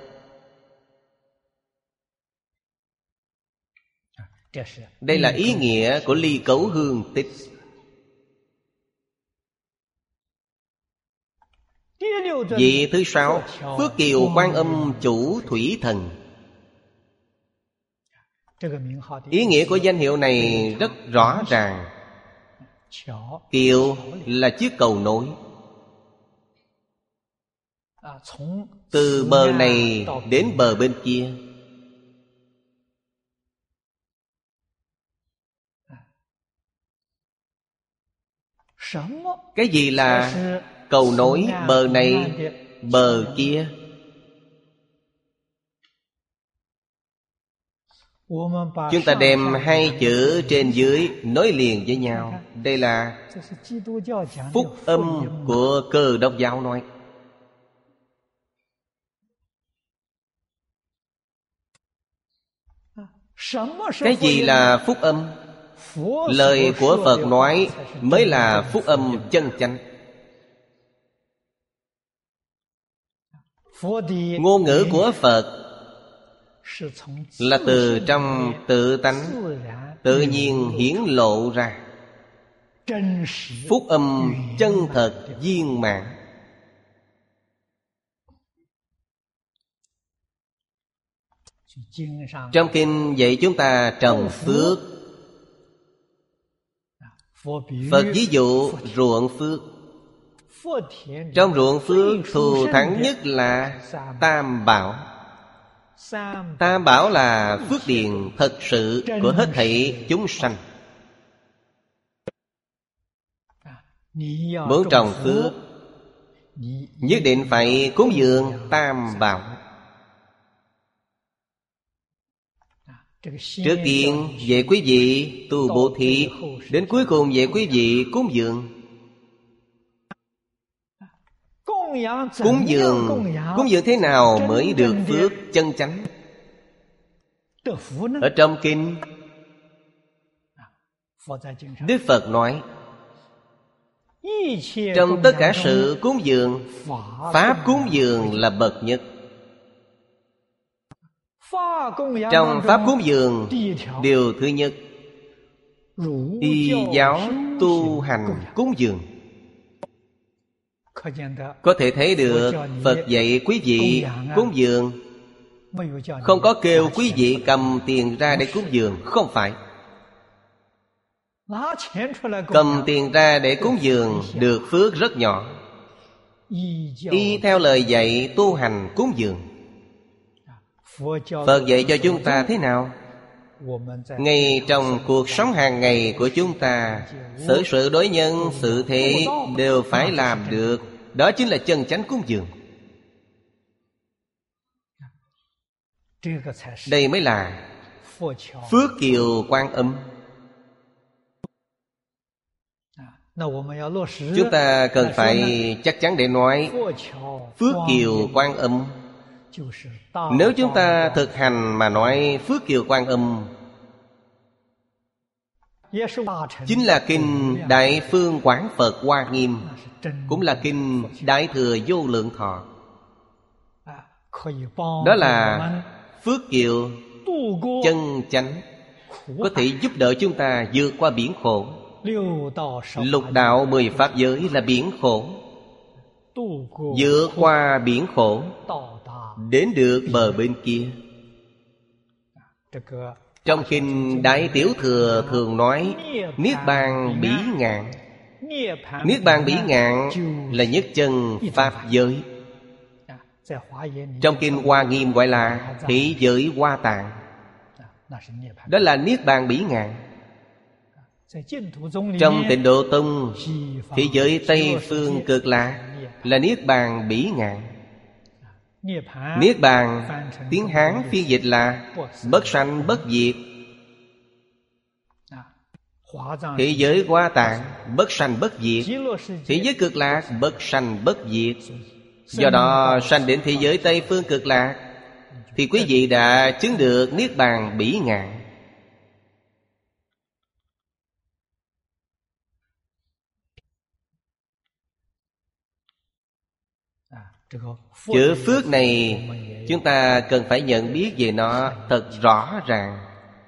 Đây là ý nghĩa của ly cấu hương tích. Vị thứ sáu, Phước Kiều Quan Âm Chủ Thủy Thần. Ý nghĩa của danh hiệu này rất rõ ràng. Kiều là chiếc cầu nối, từ bờ này đến bờ bên kia. Cái gì là cầu nối bờ này bờ kia? Chúng ta đem hai chữ trên dưới nối liền với nhau. Đây là phúc âm của Cơ Đốc giáo nói. Cái gì là phúc âm? Lời của Phật nói mới là phúc âm chân chánh. Ngôn ngữ của Phật là từ trong tự tánh tự nhiên hiển lộ ra. Phúc âm chân thật viên mãn. Trong kinh dạy chúng ta trồng phước. Phật ví dụ ruộng phước. Trong ruộng phước thù thắng nhất là Tam Bảo. Tam Bảo là phước điền thật sự của hết thảy chúng sanh. Muốn trồng phước, nhất định phải cúng dường Tam Bảo. Trước tiên về quý vị tu bố thí, đến cuối cùng về quý vị cúng dường. Cúng dường thế nào mới được phước chân chánh? Ở trong kinh, Đức Phật nói, trong tất cả sự cúng dường, pháp cúng dường là bậc nhất. Trong pháp cúng dường, điều thứ nhất, y giáo tu hành cúng dường. Có thể thấy được Phật dạy quý vị cúng dường, không có kêu quý vị cầm tiền ra để cúng dường. Không phải. Cầm tiền ra để cúng dường được phước rất nhỏ. Y theo lời dạy tu hành cúng dường. Phật dạy cho chúng ta thế nào? Ngay trong cuộc sống hàng ngày của chúng ta, xử sự đối nhân, sự thế đều phải làm được. Đó chính là chân chánh cúng dường. Đây mới là phước kiều Quan Âm. Chúng ta cần phải chắc chắn để nói phước kiều Quan Âm. Nếu chúng ta thực hành mà nói phước kiều Quan Âm, chính là kinh Đại Phương Quảng Phật Hoa Nghiêm, cũng là kinh Đại Thừa Vô Lượng Thọ. Đó là phước kiều chân chánh, có thể giúp đỡ chúng ta vượt qua biển khổ. Lục đạo 10 pháp giới là biển khổ. Vượt qua biển khổ, đến được bờ bên kia. Trong kinh Đại Tiểu Thừa thường nói Niết Bàn Bỉ Ngạn. Niết Bàn Bỉ Ngạn là nhất chân pháp giới. Trong kinh Hoa Nghiêm gọi là thế giới Hoa Tạng. Đó là Niết Bàn Bỉ Ngạn. Trong Tịnh Độ Tông, thế giới Tây Phương Cực Lạc là Niết Bàn Bỉ Ngạn. Niết Bàn tiếng Hán phiên dịch là bất sanh bất diệt. Thế giới Hoa Tạng bất sanh bất diệt. Thế giới Cực Lạc bất sanh bất diệt. Do đó sanh đến thế giới Tây Phương Cực Lạc thì quý vị đã chứng được Niết Bàn Bỉ Ngạn. Chữ phước này chúng ta cần phải nhận biết về nó thật rõ ràng.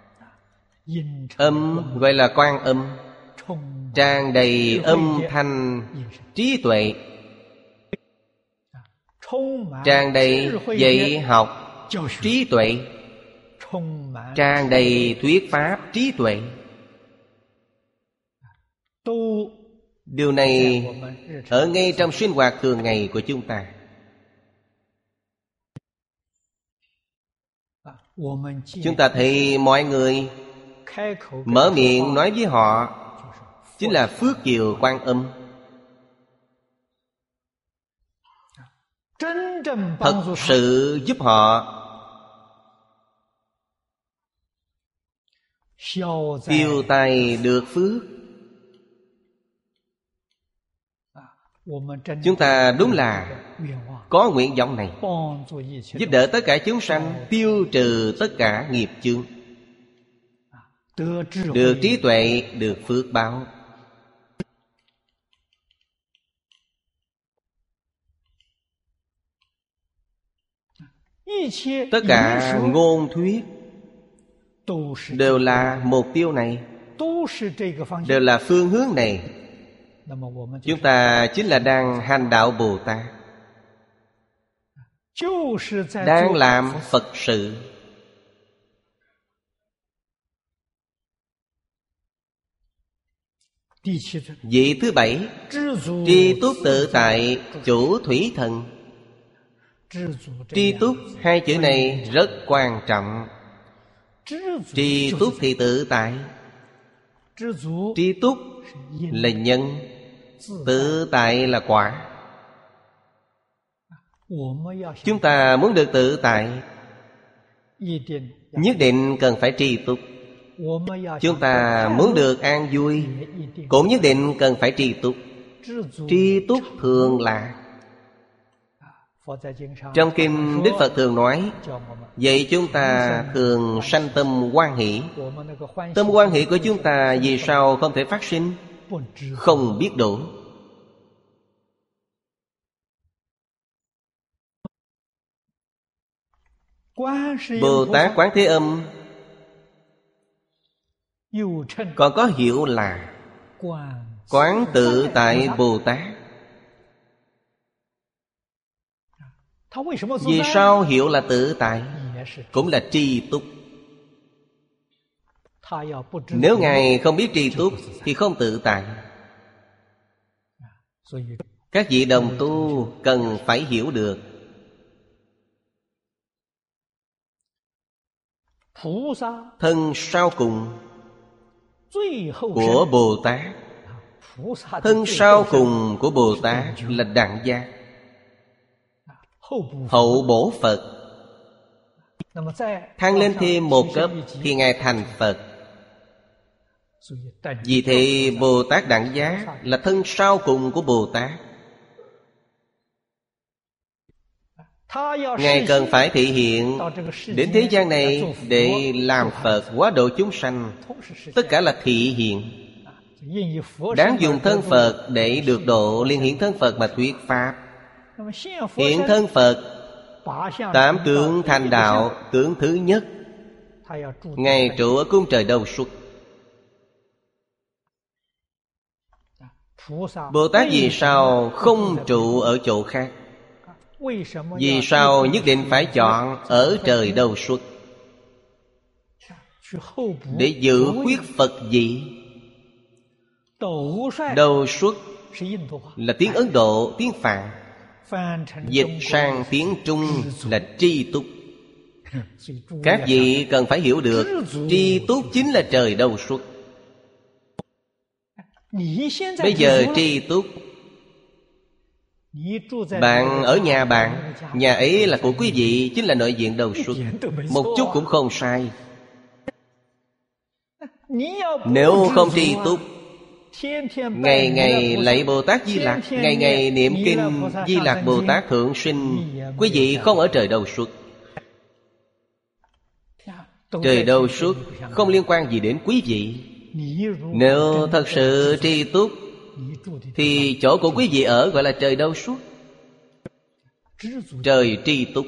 Âm gọi là Quan Âm, tràn đầy âm thanh trí tuệ, tràn đầy dạy học trí tuệ, tràn đầy thuyết pháp trí tuệ. Điều này ở ngay trong sinh hoạt thường ngày của chúng ta. Chúng ta thấy mọi người mở miệng nói với họ chính là phước kiều Quan Âm. Thật sự giúp họ tiêu tài được phước. Chúng ta đúng là có nguyện vọng này, giúp đỡ tất cả chúng sanh tiêu trừ tất cả nghiệp chướng. được trí tuệ, được phước báo. Tất cả ngôn thuyết đều là mục tiêu này, đều là phương hướng này. Chúng ta chính là đang hành đạo Bồ Tát, đang làm Phật sự. Vị thứ 7, tri túc tự tại chủ thủy thần. Tri túc, hai chữ này rất quan trọng. Tri túc thì tự tại. Tri túc là nhân, tự tại là quả. Chúng ta muốn được tự tại, nhất định cần phải tri túc. Chúng ta muốn được an vui, cũng nhất định cần phải tri túc. Tri túc thường lạc. Trong kinh Đức Phật thường nói, vậy chúng ta thường sanh tâm hoan hỷ. Tâm hoan hỷ của chúng ta vì sao không thể phát sinh? Không biết đủ. Bồ Tát Quán Thế Âm còn có hiệu là Quán Tự Tại Bồ Tát. Vì sao hiệu là tự tại? Cũng là tri túc. Nếu Ngài không biết tri túc thì không tự tại. Các vị đồng tu cần phải hiểu được. Thân sau cùng của Bồ Tát, thân sau cùng của Bồ Tát là Đẳng Giác, hậu bổ Phật. Thăng lên thêm một cấp thì Ngài thành Phật. Vì thế Bồ Tát Đẳng Giác là thân sau cùng của Bồ Tát. Ngài cần phải thể hiện đến thế gian này để làm Phật hóa độ chúng sanh. Tất cả là thị hiện. Đáng dùng thân Phật để được độ, liền hiện thân Phật mà thuyết Pháp. Hiện thân Phật, 8 tướng thành đạo. Tướng thứ nhất, Ngài trụ ở cung trời Đâu Xuất. Bồ Tát vì sao không trụ ở chỗ khác? Vì sao nhất định phải chọn ở trời Đâu Xuất? Để giữ khuyết Phật vị. Đâu Xuất là tiếng Ấn Độ, tiếng Phạn. Dịch sang tiếng Trung là tri túc. Các vị cần phải hiểu được, tri túc chính là trời Đâu Xuất. Bây giờ tri túc, bạn ở nhà bạn, nhà ấy là của quý vị, chính là nội viện Đâu Xuất. Một chút cũng không sai. Nếu không tri túc, ngày ngày lạy Bồ Tát Di Lặc, ngày ngày niệm kinh Di Lặc Bồ Tát Thượng Sinh, quý vị không ở trời Đâu Xuất. Trời Đâu Xuất không liên quan gì đến quý vị. Nếu thật sự tri túc thì chỗ của quý vị ở gọi là trời Đâu Xuất, trời tri túc.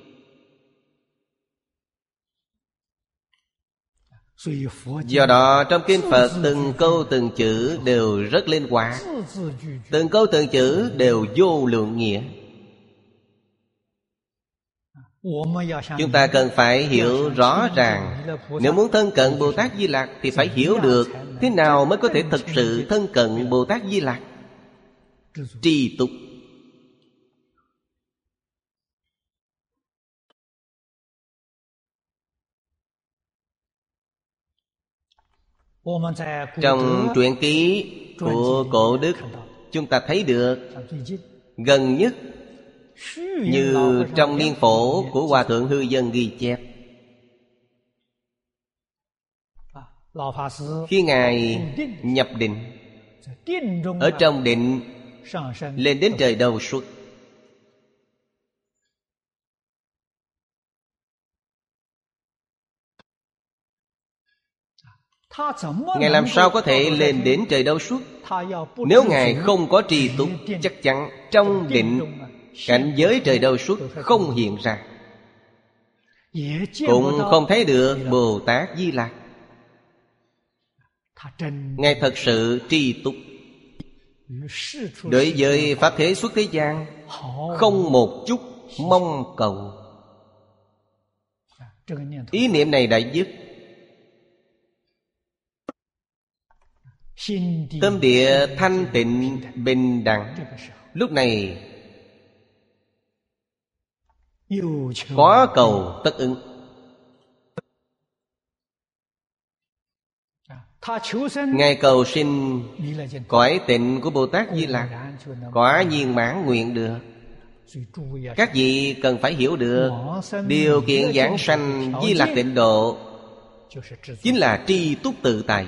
Do đó trong kinh Phật từng câu từng chữ đều rất linh hoạt, từng câu từng chữ đều vô lượng nghĩa. Chúng ta cần phải hiểu rõ ràng. Nếu muốn thân cận Bồ Tát Di Lặc thì phải hiểu được thế nào mới có thể thực sự thân cận Bồ Tát Di Lặc. Tri túc. Trong truyện ký của Cổ Đức, chúng ta thấy được gần nhất như trong niên phổ của Hòa Thượng Hư Dân ghi chép. Khi Ngài nhập định, ở trong định lên đến trời Đâu Xuất, Ngài làm sao có thể lên đến trời Đâu Xuất? Nếu Ngài không có trì túc, chắc chắn trong định cảnh giới trời Đâu Xuất không hiện ra, cũng không thấy được Bồ Tát Di Lặc. Ngài thật sự trì túc. Đối với Pháp thế xuất thế gian, không một chút mong cầu. Ý niệm này đã dứt. Tâm địa thanh tịnh bình đẳng. Lúc này có cầu tất ứng. Ngài cầu sinh cõi tịnh của Bồ Tát Di Lặc, quả nhiên mãn nguyện được. Các vị cần phải hiểu được, điều kiện giảng sanh Di Lặc tịnh độ chính là tri túc tự tại.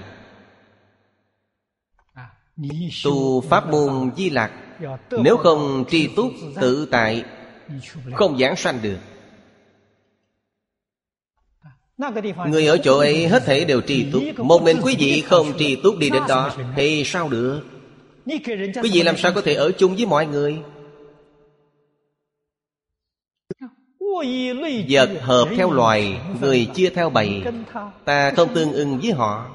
Tu pháp môn Di Lặc, nếu không tri túc tự tại, không giảng sanh được. Người ở chỗ ấy hết thảy đều trì túc. Một mình quý vị không trì túc đi đến đó thì sao được? Quý vị làm sao có thể ở chung với mọi người? Vật hợp theo loài, người chia theo bầy. Ta không tương ưng với họ.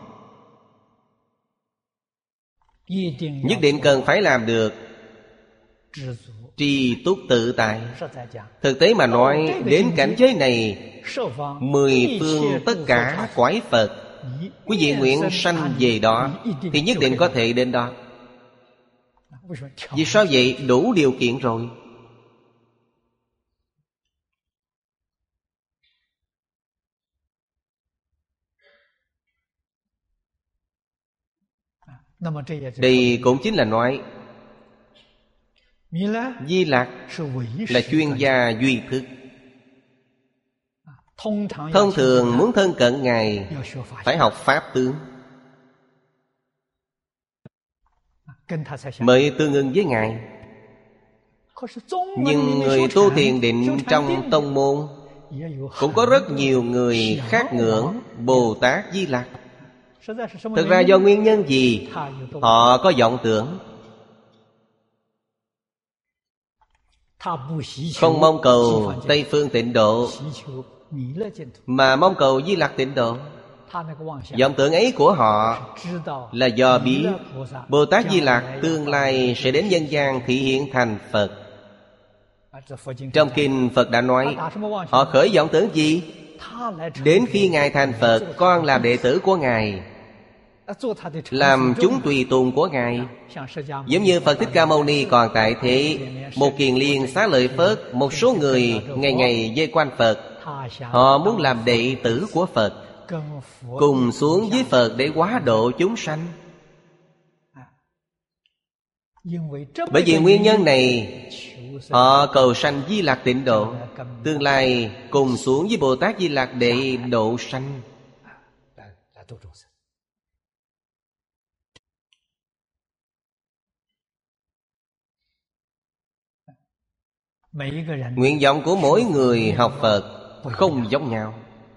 Nhất định cần phải làm được trì túc tự tại. Thực tế mà nói, đến cảnh giới này, 10 phương tất cả cõi Phật, quý vị nguyện sanh về đó thì nhất định có thể đến đó. Vì sao vậy? Đủ điều kiện rồi. Đây cũng chính là nói Di Lặc là chuyên gia duy thức. Thông thường muốn thân cận Ngài phải học Pháp tướng mới tương ưng với Ngài. Nhưng người tu thiền định trong tông môn cũng có rất nhiều người khác ngưỡng Bồ Tát Di Lặc. Thực ra do nguyên nhân gì? Họ có vọng tưởng, không mong cầu Tây phương tịnh độ, mà mong cầu Di Lặc tịnh độ. Vọng tưởng ấy của họ là do biết Bồ Tát Di Lặc tương lai sẽ đến nhân gian thị hiện thành Phật. Trong kinh Phật đã nói, họ khởi vọng tưởng gì? Đến khi Ngài thành Phật, con làm đệ tử của Ngài, làm chúng tùy tùng của Ngài. Giống như Phật Thích Ca Mâu Ni còn tại thế, một Kiền Liên, Xá Lợi Phất, một số người ngày ngày vây quanh Phật. Họ muốn làm đệ tử của Phật, cùng xuống với Phật để hóa độ chúng sanh. Bởi vì nguyên nhân này, họ cầu sanh Di Lặc tịnh độ, tương lai cùng xuống với Bồ Tát Di Lặc để độ sanh. Nguyện vọng của mỗi người học Phật không giống nhau.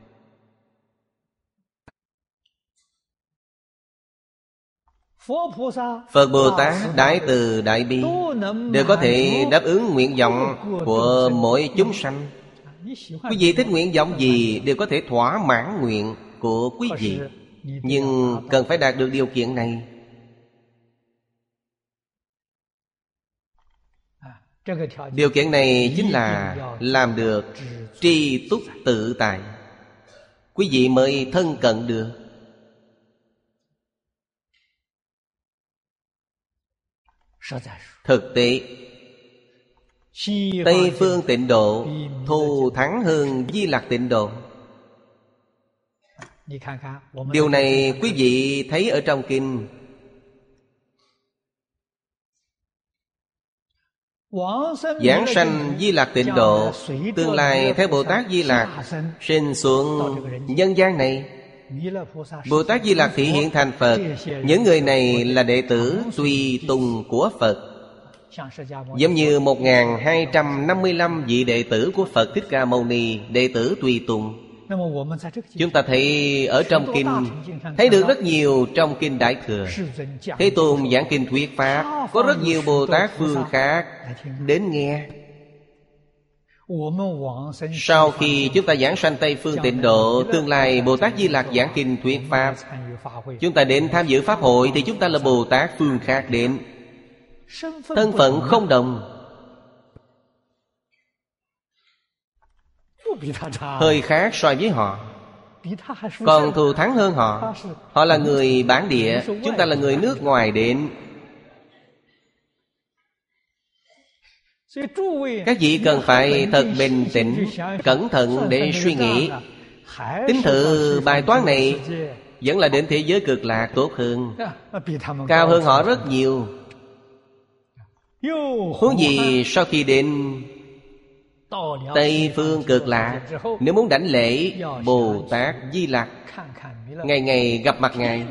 Phật Bồ Tát Đại Từ Đại Bi đều có thể đáp ứng nguyện vọng của mỗi chúng sanh. Quý vị thích nguyện vọng gì đều có thể thỏa mãn nguyện của quý vị. Nhưng cần phải đạt được điều kiện này. Điều kiện này chính là làm được tri túc tự tại, quý vị mới thân cận được. Thực tế, Tây phương tịnh độ thù thắng hơn Di Lặc tịnh độ. Điều này quý vị thấy ở trong kinh. Giảng sanh Di Lặc tịnh độ, tương lai theo Bồ Tát Di Lặc sinh xuống nhân gian này. Bồ Tát Di Lặc thị hiện thành Phật. Những người này là đệ tử tùy tùng của Phật. Giống như 1255 vị đệ tử của Phật Thích Ca Mâu Ni, đệ tử tùy tùng. Chúng ta thấy ở trong kinh, thấy được rất nhiều trong kinh Đại Thừa. Thế Tôn giảng kinh thuyết pháp, có rất nhiều Bồ Tát phương khác đến nghe. Sau khi chúng ta giảng sanh Tây Phương Tịnh Độ, tương lai Bồ Tát Di Lặc giảng kinh thuyết pháp, chúng ta đến tham dự pháp hội thì chúng ta là Bồ Tát phương khác đến. Thân phận không đồng, hơi khác so với họ, còn thù thắng hơn họ. Họ là người bản địa, chúng ta là người nước ngoài đến. Các vị cần phải thật bình tĩnh, cẩn thận để suy nghĩ. Tính thử bài toán này vẫn là đến thế giới cực lạc tốt hơn, cao hơn họ rất nhiều. Huống gì sau khi đến Tây Phương Cực Lạc, nếu muốn đảnh lễ Bồ Tát Di Lặc, ngày ngày gặp mặt Ngài,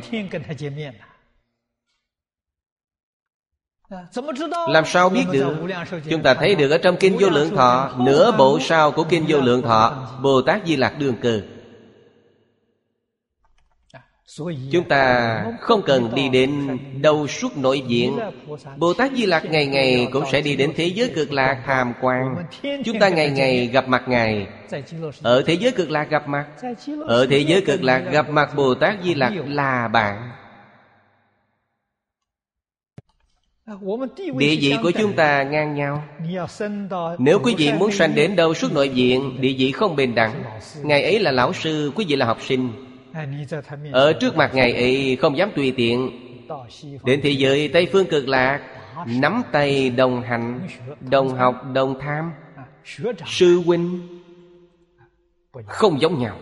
làm sao biết được? Chúng ta thấy được ở trong kinh Vô Lượng Thọ, nửa bộ sau của kinh Vô Lượng Thọ, Bồ Tát Di Lặc đương cơ. Chúng ta không cần đi đến đâu suốt nội viện. Bồ Tát Di Lặc ngày ngày cũng sẽ đi đến thế giới cực lạc tham quan. Chúng ta ngày ngày gặp mặt Ngài. Ở thế giới cực lạc gặp mặt, ở thế giới cực lạc gặp mặt Bồ Tát Di Lặc là bạn. Địa vị của chúng ta ngang nhau. Nếu quý vị muốn sanh đến đâu suốt nội viện, địa vị không bình đẳng. Ngài ấy là lão sư, quý vị là học sinh. Ở trước mặt Ngài ấy không dám tùy tiện. Đến thế giới Tây Phương Cực Lạc, nắm tay đồng hành, đồng học, đồng tham. Sư huynh không giống nhau.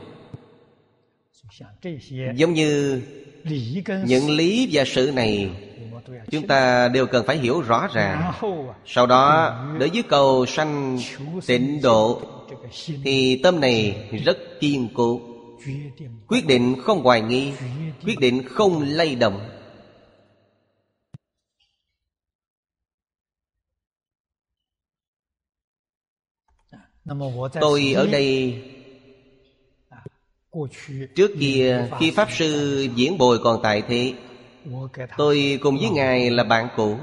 Giống như những lý và sự này, chúng ta đều cần phải hiểu rõ ràng. Sau đó đối với cầu sanh tịnh độ thì tâm này rất kiên cố, quyết định không hoài nghi, quyết định không lay động. Tôi ở đây, trước kia khi Pháp Sư Diễn Bồi còn tại thế, tôi cùng với Ngài là bạn cũ.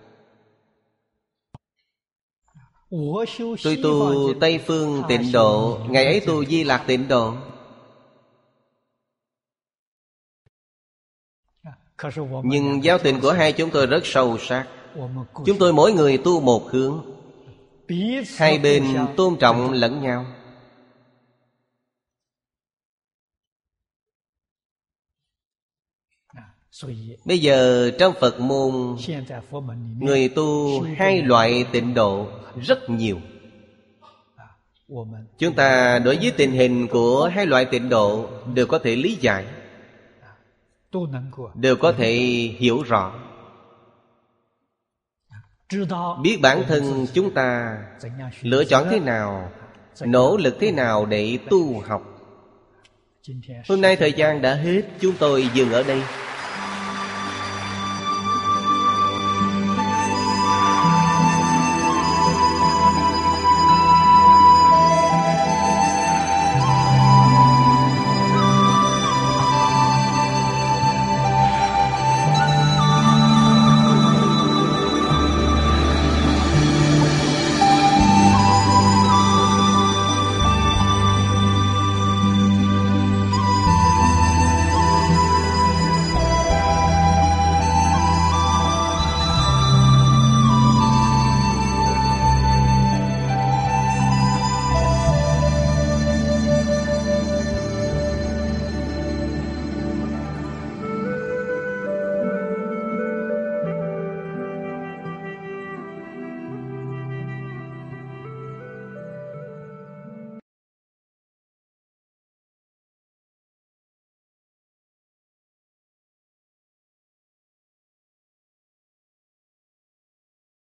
Tôi tu Tây Phương Tịnh Độ, Ngài ấy tu Di Lạc Tịnh Độ. Nhưng giao tình của hai chúng tôi rất sâu sắc. Chúng tôi mỗi người tu một hướng, hai bên tôn trọng lẫn nhau. Bây giờ trong Phật môn, người tu hai loại tịnh độ rất nhiều. Chúng ta đối với tình hình của hai loại tịnh độ đều có thể lý giải, đều có thể hiểu rõ. Biết bản thân chúng ta lựa chọn thế nào, nỗ lực thế nào để tu học. Hôm nay thời gian đã hết, chúng tôi dừng ở đây.